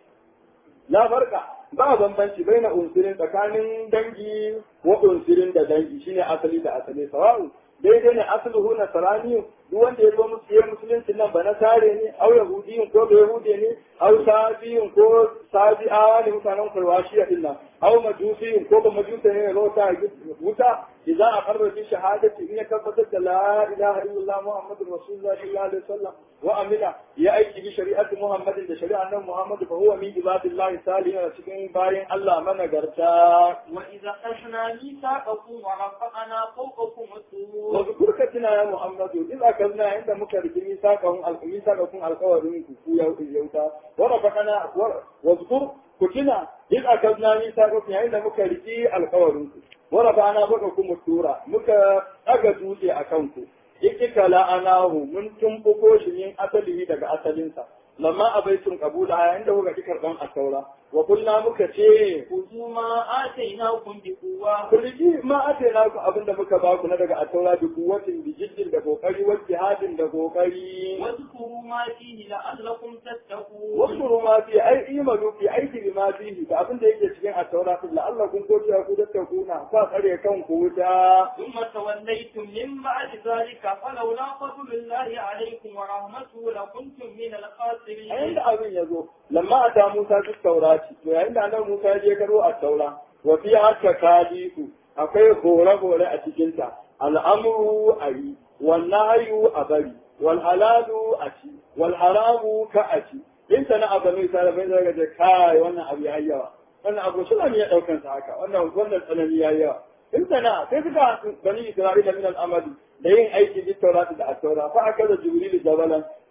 A: la farka ba bambanci bai na unsirin tsakanin dangi wa unsirin da dangi shine asali da asali sawa'u daidai ne asluhu nasrani duk wanda ya zo musu ya musulunci nan ba na tare ne au yahudiyin ko ba yahude ne au sabiyin ko sabi'awa ne mutanen kurwashiya din nan au majusiyin ko ba majusa ne ne lota wuta idan a karbar bi shahadati in ya tabbatar da la ilaha illallah muhammadur rasulullah sallallahu alaihi wasallam wa amila ya aiki bi shari'ati muhammadin da shari'ar nan muhammad fa huwa min ibadillahi salihin cikin bayin Allah managarta
B: wa idza ashna mithaqakum wa rafa'na fawqakum at-tur
A: wa zkurkatina ya muhammadu idza kazna inda muka riki mithaqahum al-mithaqakum al-qawarin ku ku yauta wa rafa'na wa zkur kutina idza kazna mithaqakum inda muka riki al-qawarin ku wara ba na baka kuma tura muka daga dutse a kanku ikika la'anahu mun tumbuko shi min asalihi daga asalinsa lamma abaitun qabula yayin da kuka kikar dan asaura wa kullu muka ce
B: kuma atainakum bi quwwa
A: kulli ma atainakum abinda muka ba ku na daga asaura bi quwwatin bi jiddin da kokari wa jihadin da kokari
B: wadhkuru ma fihi la'allakum tattaqun
A: wadhkuru ma fi ai imanu fi aiki bima fihi da abinda yake cikin asaura la'allakum ku tattakuna fa tsare kanku wuta
B: thumma tawallaytum min ba'di dhalika falawla fadlullahi alaykum wa rahmatuhu lakuntum min al-khasirin
A: yayin da abin yazo lamma ata Musa duk taurati to yayin da annabi Musa ya je karo a taura wa fi haka kalifu akwai gore gore a cikin ta al'amru ayi wal nahyu abari wal halalu ati wal haramu ka ati in sana abani sai bai daga da kai wannan abu yayi yawa wannan abu suna ne ya daukan sa haka wannan wannan tsanani yayi yawa in sana sai suka bani Isra'ila min al-amali da yin aiki da taurati da at-taura fa aka da jibril jabalan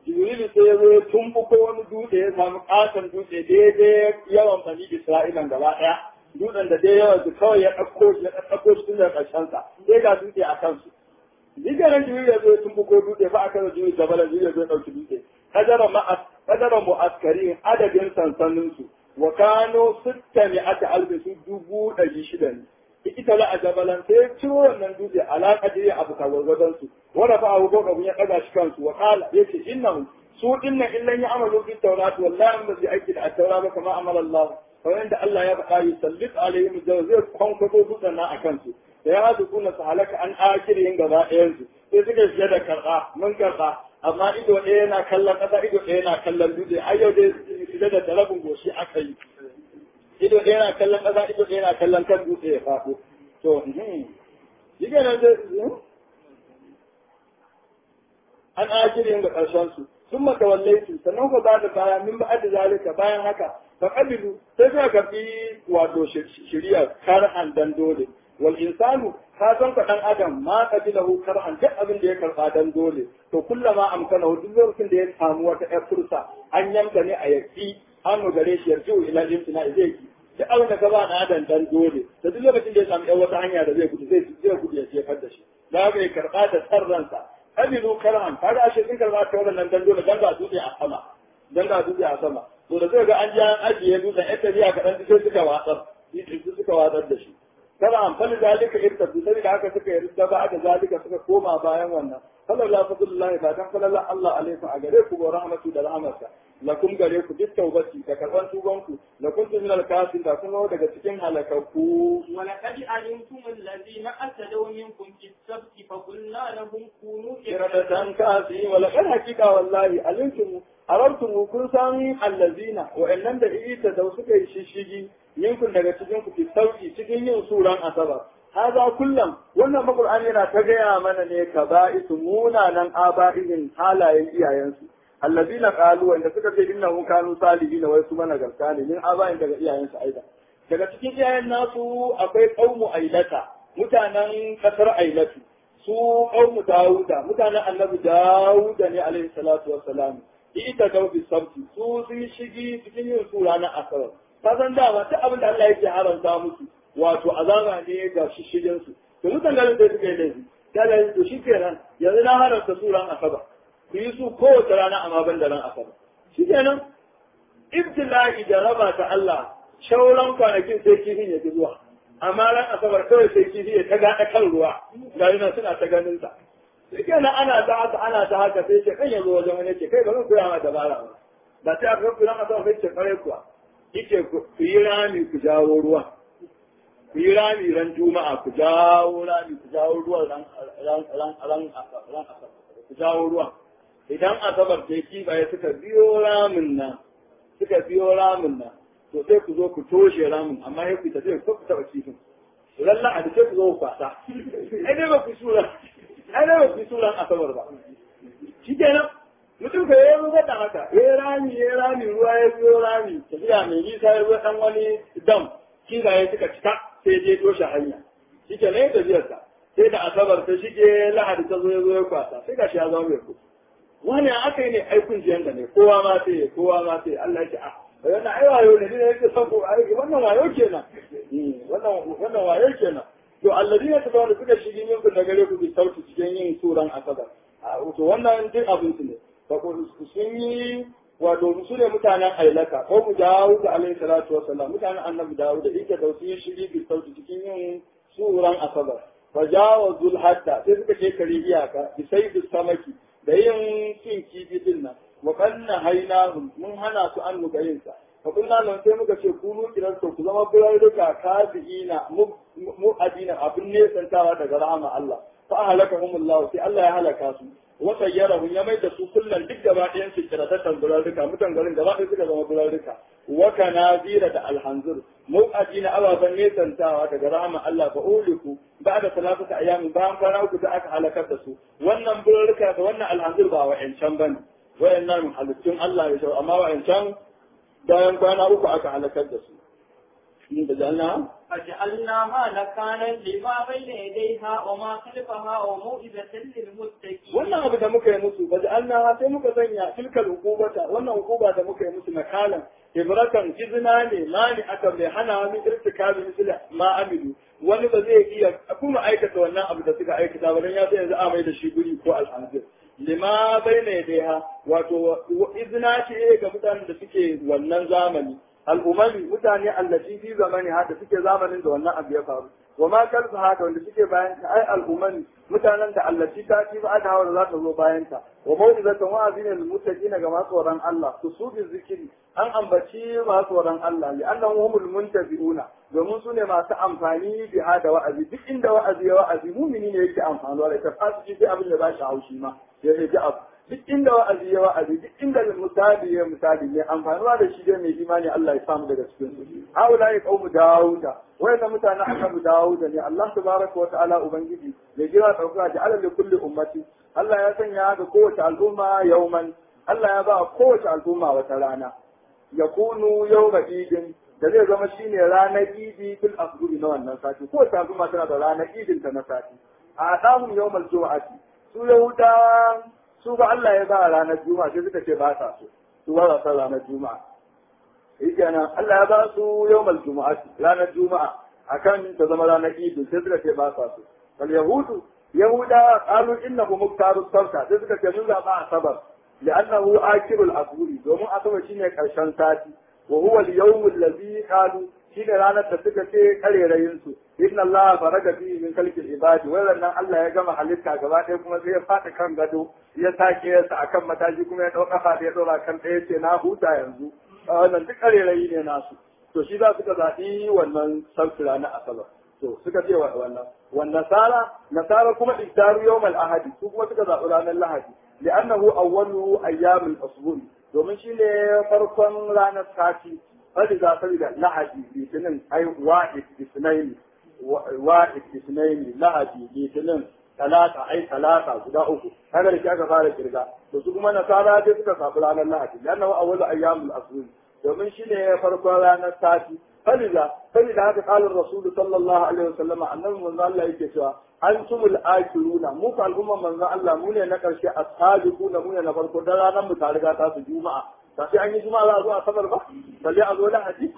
A: Jibrilu sai ya zo ya tumbuko wani dutse ya samu katon dutse daidai yawan bani Isra'ilan gaba ɗaya. Dutsen da dai yawan su kawai ya ɗauko shi ya ɗauko shi tun daga ƙarshen sa. Sai ga dutse a kansu. Digaran Jibrilu ya zo ya tumbuko dutse fa aka zo Jibrilu gabalan Jibrilu ya zo ya ɗauki dutse. Kadara ma'as kadara mu'askari adadin sansanin su wa kano sitta mi'ati alfi su dubu ɗari shida ne. ita la a jabalan sai ciro wannan dutse alaƙa da abu ka gwargwadon su wanda fa abu ko ya ɗaga shi kansu wa kala yace innahu su dinna illan ya amalu bi tawrat wallahi ba zai aiki da at-taura ba kama amala Allah kamar yadda Allah ya faɗa yi sallit alaihim zai kwankwato dutsen nan akan su da ya haɗu kuna su halaka an akirin gaba ɗayan su sai suka shiga da karɓa mun karɓa amma ido ɗaya yana kallon ƙasa ido ɗaya yana kallon dutse ai yau dai shiga da talabin goshi aka yi ido ɗaya yana kallon ƙasa ido ɗaya yana kallon kan dutse ya faɗo to shi ke nan an akirin ga ƙarshen su sun maka wallai su sannan ku ba da baya min ba da zalika bayan haka fa qabilu sai suka karɓi wato shirya karhan dan dole wal insanu ka san ka dan adam ma qabilahu karhan duk abin da ya karɓa dan dole to kullama amkana duk lokacin da ya samu wata ƴar fursa an yanka ne a yaki hannu gare shi yarju ila imtina zai ki duk abin da ka ba na adam dan dole da duk lokacin da ya samu ɗan wata hanya da zai gudu zai zai gudu ya jefar da shi da bai karɓa da sarransa qabilu karhan kaga ashe sun karɓa ta wannan dan dole dan ga dutse a sama dan ga dutse a sama to da zai ga an ji an ajiye dutsen ita biya kaɗan sai suka watsar suka watsar da shi kada amfani zalika irtadu sai da haka suka yarda ba da zalika suka koma bayan wannan sallallahu alaihi ba dan sallallahu Allah alaihi a gare ku wa rahmatu da rahmatsa lakum gare ku duk tawbati da karban tuban ku la kuntum min al-kafirin da kun daga cikin halakakku
B: wa laqad alimtum alladhina atadaw minkum fi as-sabt fa qulna lahum kunu
A: kiradatan kasi wa laqad hakika wallahi alimtum arabtum kun san allazina wa innan da ita da suka yi shishigi yankun daga cikin ku fi sauki cikin yin suran asabar haza kullum wannan qur'ani yana ta gaya mana ne kaba'isu munanan aba'in halayen iyayensu allazina qalu wanda suka ce innahu kanu salihin wa su mana gaska ne min aba'in daga iyayensu aida daga cikin iyayen nasu akwai qaumu ailata mutanen kasar ailatu su qaumu dauda mutanen annabi dauda ne alaihi salatu wassalam ita daubi sabti su sun shigi cikin yin sura na asabar ka san dama duk abin da Allah yake haramta musu wato azaba ne ga shishigin su to mutan garin da suke laifi kaga to shikenan yanzu na haramta suran asabar ku yi su kowace rana amma ban da ran asabar shikenan ibtila'i da raba ta Allah shauran kwanakin sai kifin ya ji zuwa amma ran asabar kawai sai kifi ya ta gaɗa kan ruwa ga yana suna ta ganin sa shikenan ana ta haka ana ta haka sai ce kan yazo wajen wani ce kai ba zan koya ma dabara ba ba sai aka koya masa asabar sai ce kare kuwa yake ku yi rami ku jawo ruwa ku yi rami ran juma'a ku jawo rami ku jawo ruwan ran ran ran ran ran ku jawo ruwa idan asabar sai kibaye suka biyo ramin nan suka biyo ramin nan to sai ku zo ku toshe ramin amma ya ku ta sai ku taba kifin lalla a dace ku zo ku kwasa ai dai ba ku sura ai dai ba ku sura asabar ba shikenan mutum ka yi ruwa da haka ya rami ya rami ruwa ya biyo rami tafiya mai nisa ya ruwa dan wani dam kizaye suka cika sai je toshe hanya shi ke ne tafiyarsa sai da asabar ta shige lahadi ta zo ya zo ya kwasa sai ga shi ya zama mai ku wani aka yi ne aikun jiyan da ne kowa ma sai kowa ma sai Allah ya ce ah wannan ai wayo ne ne yake son ko ai wannan wayo kenan wannan wannan wayo kenan to alladina tabawanda suka shige min kun da gare ku bi sauti cikin yin suran asabar to wannan duk abin su ne sun yi wato su ne mutanen ailaka ko mu dawo da alaihi salatu wasallam mutanen annabi dawo da ita da su yi shiri bi sauti cikin yin suran asabar fa jawazul hatta sai suka ce kare iyaka bi sayyidu samaki da yin cin kifi din nan wa kanna hainahum mun hana su an nugayin sa fa kunna lan sai muka ce kunu kiran to ku zama burarruka kafina mu adina abin ne santawa daga rahama Allah fa halakahumullahu sai Allah ya halaka su wata yara hun ya mai da su kullum duk gaba ɗayan su kira tattan burarruka mutan garin gaba ɗaya suka zama burarruka waka nazira da alhanzur mu adina ababen nesantawa daga rahama Allah ba uliku ba da salatata ayami bayan kwana uku da aka halakar da su wannan burarruka da wannan alhanzur ba wa'ancan bane wayannan halittun Allah ya shau amma wa'ancan bayan kwana uku aka halakar da su فجعلنا
B: فجعلنا ما نكالا لما بين يديها وما خلفها وموئزة للمتقين.
A: wannan abu da muka yi musu faj'alna sai muka sanya tilkal hukubata wannan hukuba da muka yi musu nakalan ibratan izina ne mani aka mai hana min irtikabi misli ma amilu wani ba zai iya kuma aikata wannan abu da suka aikata ba dan ya sai yanzu a mai da shi guri ko alhamdulillah lima bayna yadayha wato izina ce ga mutanen da suke wannan zamani al'umami mutane allaci fi zamani haka suke zamanin da wannan abu ya faru wa ma kalfa haka wanda suke bayan ta ai al'umami mutanen da allaci ta ci ba da hawa za ta zo bayan ta wa mau'izatan wa'azin lil muttaqina ga masu tsoron Allah su su bi zikiri an ambaci masu tsoron Allah li annahum humul muntafi'una domin su ne masu amfani bi hada wa'azi duk inda wa'azi ya wa'azi mumini ne yake amfani da ita fasiki sai abin da ba shi haushi ma ya ji abu duk inda wa'azi ya wa'azi duk inda misali ya misali ne amfanuwa da shi dai mai imani Allah ya samu daga cikin su haula ya qaumu dauda wayanda mutanen annabi dauda ne Allah tabaraka wa ta'ala ubangiji da jira dauka da alal kulli ummati Allah ya sanya ga kowace al'umma yauman Allah ya ba kowace al'umma wata rana yakunu yawma idin da zai zama shine ranar idi bil afduri na wannan sati kowace al'umma tana da ranar idin ta na sati a dahum yawmal jumu'ati su yahuda su ba Allah ya ba ranar juma'a sai suka ce ba sa so su ba sa ranar juma'a kenan Allah ya ba su yawmal jumu'ati ranar juma'a akan ta zama ranar idi sai suka ce ba sa so wal yahudu yahuda qalu innahu muktarus sabta sai suka ce mun zaba asabar لأنه آخر الأسبوع domin asabar shine karshen sati wa huwa al-yawm alladhi qalu shine ranar da suka ce karerayin su inna Allah faraga fi min khalqil ibadi wannan Allah ya gama halitta gaba ɗaya kuma sai ya fata kan gado ya sake sa akan mataji kuma ya dauka fa ya dora kan ɗaya ce na huta yanzu wannan duk karerayi ne nasu to shi za suka zaɓi wannan sauki ranar asabar to suka ce wannan wannan nasara nasara kuma iddaru yawmal ahadi su kuma suka zaɓi ranar lahadi لأنه أول أيام الأسبوع domin shi ne farkon ranar sati wadda za ta da lahadi litinin ai wa'id isnaini wa'id isnaini lahadi litinin talata ai talata guda uku kaga da shi aka fara kirga to su kuma nasara dai suka sabu ranar lahadi lannahu awwalu ayyamul asbur domin shi ne farkon ranar sati faliza faliza haka kalar rasul sallallahu alaihi wasallam annabi manzo Allah yake cewa antumul akiruna mu ka al'umma manzo Allah mu ne na karshe as-sabiquna mu ne na farko da ranar mu ta riga ta su juma'a ta sai an yi juma'a za a zo a sabar ba balle a zo lahadi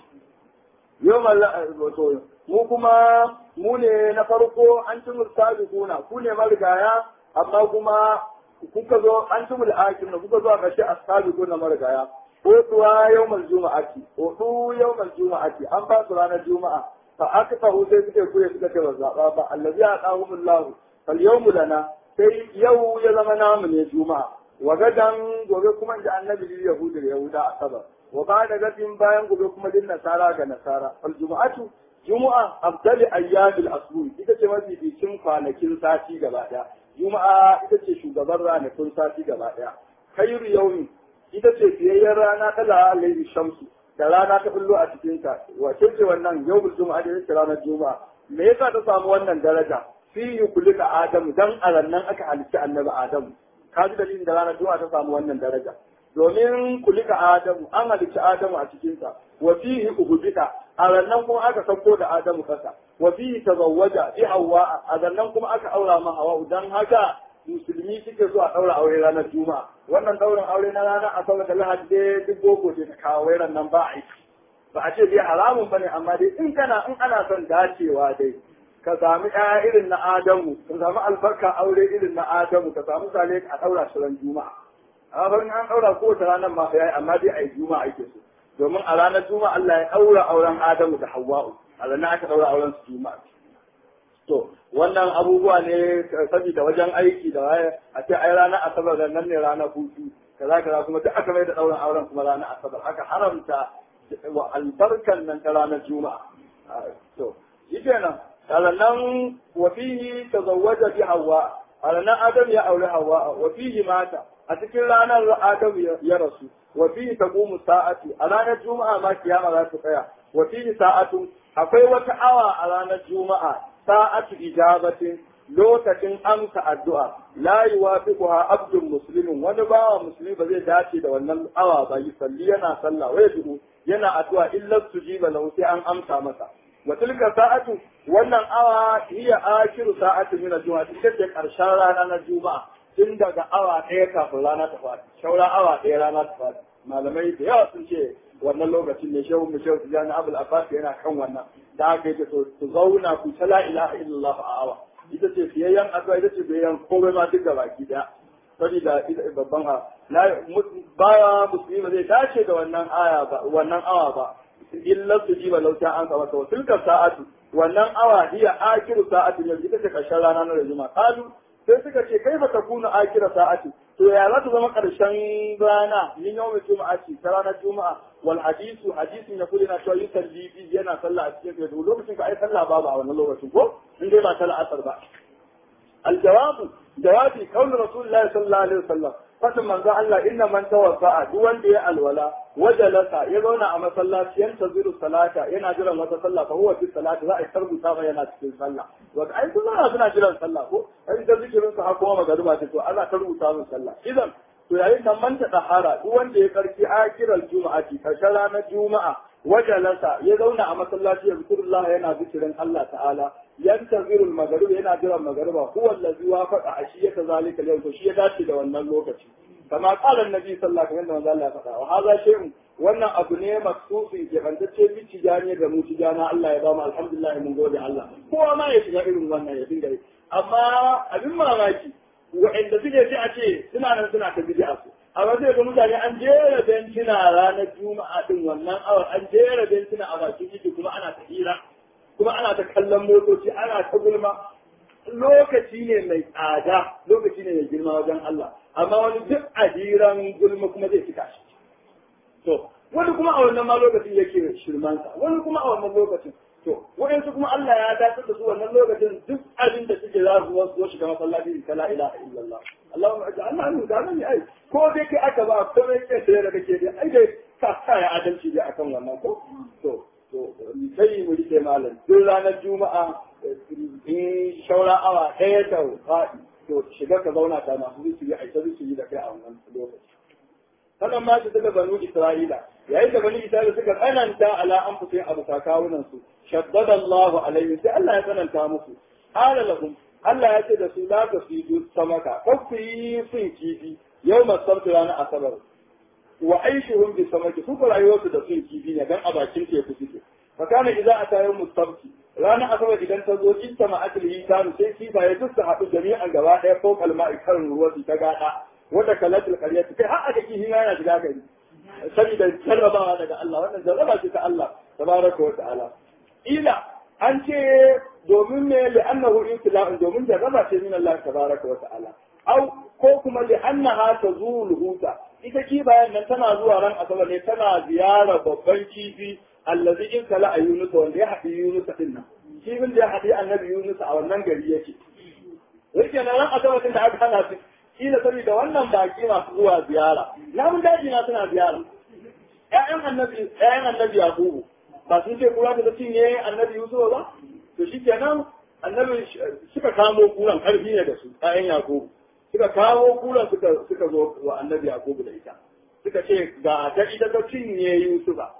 A: yawmal wato mu kuma mu ne na farko antumul sabiquna ku ne marigaya amma kuma kuka zo antumul akiruna kuka zo a karshe as-sabiquna marigaya Otuwa yawmal juma'ati, otu yawmal juma'ati, an ba su ranar juma'a, fa aka fahu sai suke kuya suka ce ba zaɓa ba, allazi a ɗahumul lahu, fal yawmu lana, sai yau ya zama namu ne juma'a, wa gadan gobe kuma da annabi lil yahudu da yahuda asabar, wa ba da gadin bayan gobe kuma din nasara ga nasara, fal juma'atu, juma'a afdali ayyamil asbur, ita ce mafi bikin kwanakin sati gaba ɗaya, juma'a ita ce shugaban ranakun sati gaba ɗaya, khairu yawmi ita ce fiyayyar rana ta la alaihi shamsu da rana ta bullo a cikin ta wace ce wannan yawmul juma'a da yake ranar juma'a me yasa ta samu wannan daraja fi kulika adamu dan arannan aka halitta annabi adamu kaji dalilin da ranar juma'a ta samu wannan daraja domin kulika adamu an halitta adamu a cikin ta wa fihi uhudika arannan kuma aka sauko da adamu kasa wa fihi tazawwaja bi hawa arannan kuma aka aura ma hawa dan haka musulmi suke zuwa daura aure ranar juma'a wannan daurin aure na ranar asabar da lahadi dai duk boko ce ta kawo wairan nan ba a yi ba a ce dai haramun bane amma dai in kana in ana son dacewa dai ka sami ɗaya irin na adamu ka sami albarka aure irin na adamu ka samu sale a daura shi ran juma'a amma barin an daura kowace ranar ma yayi amma dai a yi juma'a ake so domin a ranar juma'a Allah ya daura auren adamu da hawwa'u a ranar aka daura auren su juma'a to wannan abubuwa ne saboda wajen aiki da waye a ce ai ranar asabar da nan ne ranar hutu kaza kaza kuma duk aka mai da dauran auren kuma ranar asabar aka haramta wa albarkan nan ta ranar juma'a to shi kenan nan wa fihi tazawwaja bi hawa ranar adam ya aure hawa wa fihi mata a cikin ranar adam ya rasu wa fihi taqumu sa'atu a ranar juma'a ma kiyama za ta tsaya wa fihi sa'atu akwai wata awa a ranar juma'a sa'atu ijabatin lokacin amsa addu'a la yuwafiquha abdul muslimin wani bawa musulmi ba zai dace da wannan awa ba yi salli yana sallah wai duhu yana addu'a illa tujiba lahu sai an amsa masa wa tilka sa'atu wannan awa hiya akhiru sa'atu min al-jumu'ah ita ce karshen rana na juma'a tun daga awa ɗaya kafin rana ta fadi shaura awa ɗaya rana ta fadi malamai da yawa sun ce wannan lokacin ne shehu mu shehu tijani abul abbas yana kan wannan da aka yi to su zauna ku ta la ilaha illallah a awa ita ce fiyayyen addu'a ita ce fiyayyen komai ma duk baki daya saboda ita babban ha baya musulmi zai tace da wannan aya ba wannan awa ba illa su jiba lauta an ka wata tilka sa'atu wannan awa hiya akiru sa'atu yanzu ita ce karshen rana na rajuma kalu sai suka ce kai ba ta kuna akira sa'atu to ya za ta zama karshen rana min yawmin juma'ati ta ranar juma'a wal hadisu hadisin ya kula na cewa yusalli bi yana sallah a cikin to lokacin ka ai sallah babu a wannan lokacin ko in dai ba sallah asar ba al jawabu jawabi kaulu rasulullahi sallallahu alaihi wasallam fatan manzo Allah inna man tawaffa duk wanda ya alwala wajalasa ya zauna a masallaci yan taziru salata yana jiran wata sallah fa huwa fi salati za a tarbuta ba yana cikin sallah wa ai sun zana suna jiran sallah ko ai da zikirin sa kuma magariba ce to ana tarbuta mun sallah idan to yayin nan man ta dahara duk wanda ya karki akiral juma'ati karshen ranar juma'a wajalasa ya zauna a masallaci ya zikrullah yana zikirin Allah ta'ala yantaziru al-maghrib yana jiran magariba huwa allazi wafaqa ashiyata zalika al-yawm to shi ya dace da wannan lokaci kama qala annabi sallallahu alaihi wasallam Allah ya faɗa wa hadha shay'un wannan abu ne maksusi ke bantacce bici jani da mu tijana Allah ya ba mu alhamdulillah mun gode Allah kowa ma ya shiga irin wannan ya dinga amma abin mamaki wa'anda suke ji a ce suna nan suna ta bid'a su amma sai ga mutane an jera bencina ranar juma'a din wannan awar an jera bencina a bakin jiki kuma ana ta hira kuma ana ta kallon motoci ana ta gulma lokaci ne mai tsada lokaci ne mai girma wajen Allah amma wani duk adiran gulma kuma zai fita shi to wani kuma a wannan ma lokacin yake shirmansa wani kuma a wannan lokacin to waɗansu kuma Allah ya dace da su wannan lokacin duk abin da suke za su wasu shiga masallaci ta la ilaha illallah Allahumma ij'alna min zalimi ai ko dai kai aka ba ko dai kai sai da kake dai ai dai ka sa ya adalci dai akan wannan ko to to sai mu rike malam duk ranar juma'a in shaura awa ɗaya ta faɗi to shiga ka zauna ta masu zuciya a ita zuciya da kai a wannan lokaci sannan ma su daga banu isra'ila yayin da banu isra'ila suka tsananta ala an fusa abu kakawunan su shaddada Allahu alaihim sai Allah ya tsananta musu qala lahum Allah ya ce da su la ka fi samaka ku yi sun kifi yau masabtu ranar asabar wa aishuhum bi samaki su rayuwarsu da sun kifi ne dan a bakin teku suke fa kana idza atayu mustabti ranar asabar idan ta zo in sama aklihi kanu sai kifaye duk su haɗu jami'an gaba ɗaya ko kalma'i kan ruwa su ta gada wata kalatul qaryati kai har aka kihi yana shiga gari saboda jarrabawa daga Allah wannan jarraba ce ta Allah tabaraka wa ta'ala ila an ce domin me li'annahu ibtila'un domin jarraba ce min Allah tabaraka wa ta'ala au ko kuma li'annaha tazulu huta ita kibayan nan tana zuwa ran asabar ne tana ziyara babban kifi allazi in kala a Yunus wanda ya haɗi Yunus din nan kifin da ya haɗi annabi Yunus a wannan gari yake yake nan ran asabar da aka hana su kila saboda wannan baki masu zuwa ziyara namun daji na suna ziyara ƴaƴan annabi ƴaƴan annabi Yakubu ba sun ce kura da cinye annabi Yusuf ba to shikenan annabi suka kamo kuran karfi ne da su ƴaƴan Yakubu suka kawo kuran suka suka zo wa annabi Yakubu da ita suka ce ga ta ita ta cinye Yusuf ba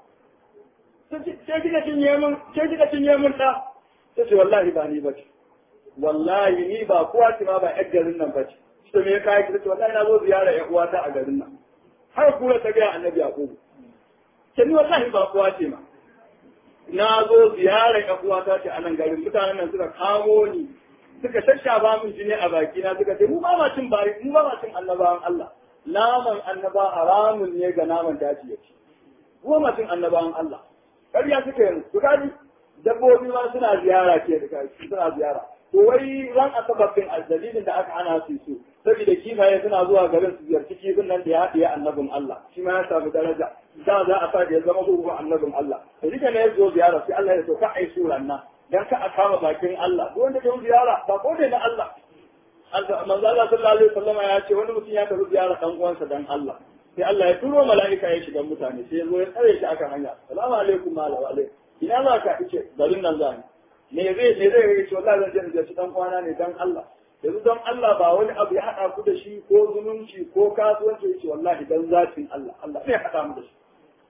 A: sai kika cinye mun sai kika cinye mun ta sai ce wallahi ba ni bace wallahi ni ba kowa ce ma ba ƴar garin nan bace to me ya kai ki ce wallahi na zo ziyara ƴan uwata a garin nan har kura ta ga annabi Yakubu ce ni wallahi ba kowa ce ma na zo ziyara ƴan uwata ce a nan garin mutanen nan suka kamo ni suka shashaba min jini a baki na suka ce mu ba ma cin bari mu ba ma cin annabawan Allah naman annaba haramun ne ga naman daji yake mu ba ma cin annabawan Allah ƙarya suka yi su kaji dabbobi ma suna ziyara ke da kai suna ziyara to wai ran asabar din dalilin da aka hana su su saboda kifaye suna zuwa garin su ziyarci kifin nan da ya haɗiye annabin Allah shi ma ya samu daraja da za a sa da ya zama gurbin annabin Allah da duka ne ya zo ziyara sai Allah ya so ka ai suran nan dan ka a kama bakin Allah duk wanda ya ziyara ba ko da Allah manzo Allah sallallahu alaihi wasallam ya ce wani mutum ya tafi ziyara dan uwansa dan Allah sai Allah ya turo mala'ika ya shiga mutane sai ya zo ya tsare shi akan hanya assalamu alaikum wa alaikum ina za ka ce garin nan za ni me zai me zai ce wallahi zan je in ji dan kwana ne dan Allah yanzu don Allah ba wani abu ya hada ku da shi ko zumunci ko kasuwanci yace wallahi dan zatin Allah Allah zai hada mu da shi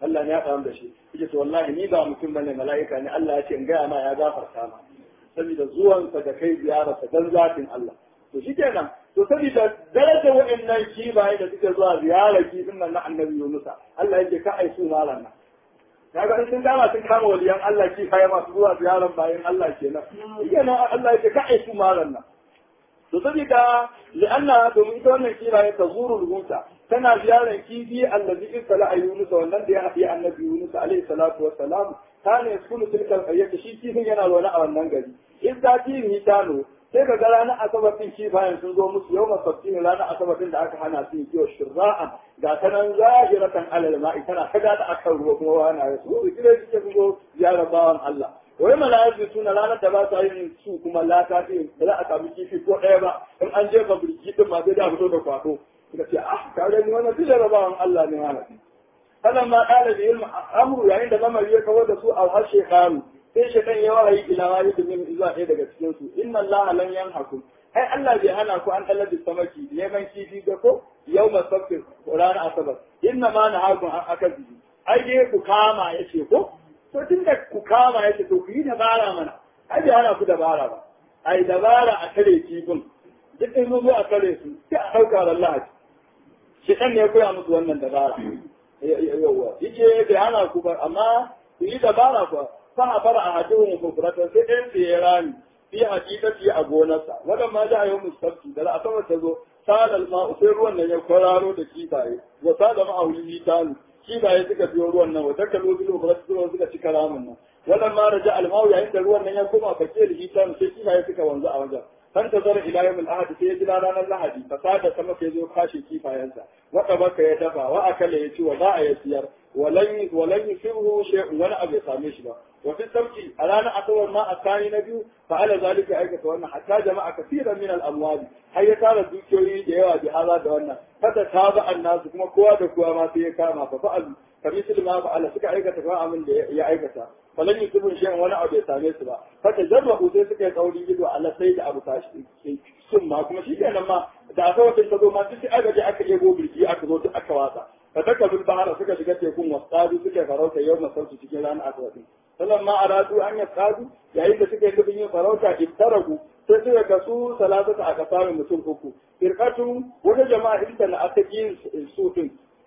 A: Allah ne ya faɗa da shi yake to wallahi ni ba mutum bane mala'ika ne Allah ya ce in gaya ma ya gafarta ma saboda zuwansa da kai ziyararsa dan zatin Allah to shikenan to saboda daraja wa'annan kibaye da suke zuwa ziyarar kifin nan na annabi Yunus Allah yake ka aisu malan nan kaga in sun dama sun kama waliyan Allah kifaye masu zuwa ziyarar bayan Allah kenan shikenan Allah yake ka aisu malan nan to saboda li'anna domin ita wannan kifaye ta zuru rubuta tana ziyarar kifi allazi isala Yunus wannan da ya haɗi annabi Yunus alaihi salatu wassalam kana yaskunu tilka al-qaryah shi kifin yana zaune a wannan gari in ta kifi tano sai ka ga ranar asabar din kifayen sun zo musu yau masabtin ranar asabar din da aka hana su kiyo shirra'an ga ta nan zahiratan alal ma'i tana kaga da akan ruwa kuma wani ya su kire suke sun zo ziyarar bawan Allah wai mala'iku suna ranar da ba sa yin su kuma lata ce ba za a samu kifi ko ɗaya ba in an jefa birki din ma sai da fito da kwato suka ce ah ka gani wannan ziyarar bawan Allah ne wannan falan ma qala bi ilmi amru yayin da lamari ya kawo da su a harshe kanu sai shaitan ya wahayi ila wani da min zuwa ɗaya daga cikin su inna Allah lan yanhakum ai Allah bai hana ku an tallar da samaki neman kifi ga ko yau masafir ranar asabar inna ma na hakun an aka biyu ai dai ku kama yace ko to tunda ku kama yace to ku yi dabara mana ai bai hana ku dabara ba ai dabara a kare kifin duk in zo a kare su sai a ɗauka Allah shaitan ne ya koya musu wannan dabara yawa yace bai hana ku ba amma ku yi dabara ku فعبر أحدهم مفرطا سيئن سيراني في حقيقتي أبونسا ولما جاء يوم السبت دل أتوى تزو سال الماء سيرون لن يقراروا دكيباي وساد معه الهيتان كيباي سكا بيورون وتكلوا بالمفرطة وزكا شكرامنا ولما رجع الماء عند الروان لن يقوم فكير الهيتان سيكيباي سكا وانزا وانزا فانتظر إلى يوم الأحد سيجنا رانا اللحدي فساد سمك يزو خاشي كيبايانسا وقبك يدفع وأكل يتي وضاع يسير ولن ولن يصيبه شيء ولا أبي ساميش با وفي السبت ألانا أطور ما الثاني نبي فعلى ذلك أيضا وأن حتى جمع كثيرا من الأموال هي كانت ذكري جوا بهذا دوانا فتتابع الناس كما كوا دكوا ما فيه كاما ففعل فمثل ما فعل سكا أيضا تكوا من يا أيضا فلن يصيبه شيء ولا أبي ساميش با فتجربوا سيسكا قولي جدوا على سيد أبو تاشي ثم كما شيء لما دعوة تنتظر ما تسي أجا أكل يبو بالجي أكذو أكواتا فتكبوا البحر سكا شكت يكون وصادوا سكا فروتا يوم السبت سكيلان أكواتي فلما أرادوا أن يصطادوا يعني سكا يكون فروتا ابترقوا سكا كسو ثلاثة أكثار مسلقوا فرقتهم وجه جماعة إنتنا أتكين سوتن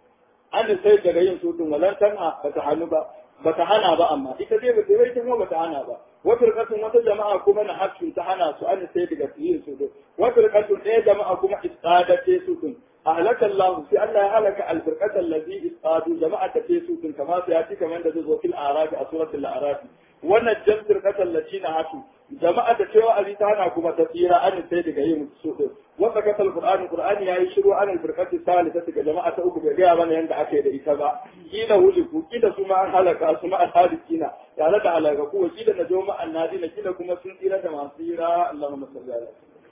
A: أن سيد جغيين سوتن ولن تنهى فتحنبا فتحنا با أما إذا دي بتبيت ما فتحنا با وفرقتهم وجه جماعة كما نحبش امتحنا سؤال سيد جغيين سوتن وفرقتهم إيه جماعة كما إصطادت سوتن أهلك الله في أن أهلك الفرقة الذي إصطادوا جماعة تيسوس كما سيأتي كمان تجد في الأعراف أسورة الأعراف ونجم فرقة التي نهاتوا جماعة تيوى أبيتانا كما تسيرا أن السيد قيم السوء وفقة القرآن القرآن يشروا عن الفرقة الثالثة كجماعة أبو بقيا من عند عكيد إتباع كينا وجبوا كينا سماء أهلك سماء الثالثين يعني تعالى قوة كينا نجوم النادين كينا كما سنتينا جماعة اللهم صل على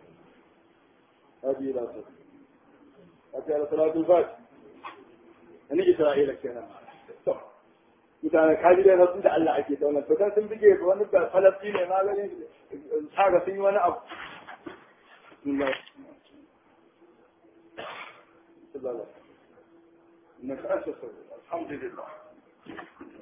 A: هذه لا تصل أكيد صلاة الفجر أنا إسرائيل كنا مثلا كهذه الناس ده الله أكيد وأنا فكان سنبيجي وأنا فلسطين ما قال حاجة فيني وأنا أب الله الله إنك أسف الحمد لله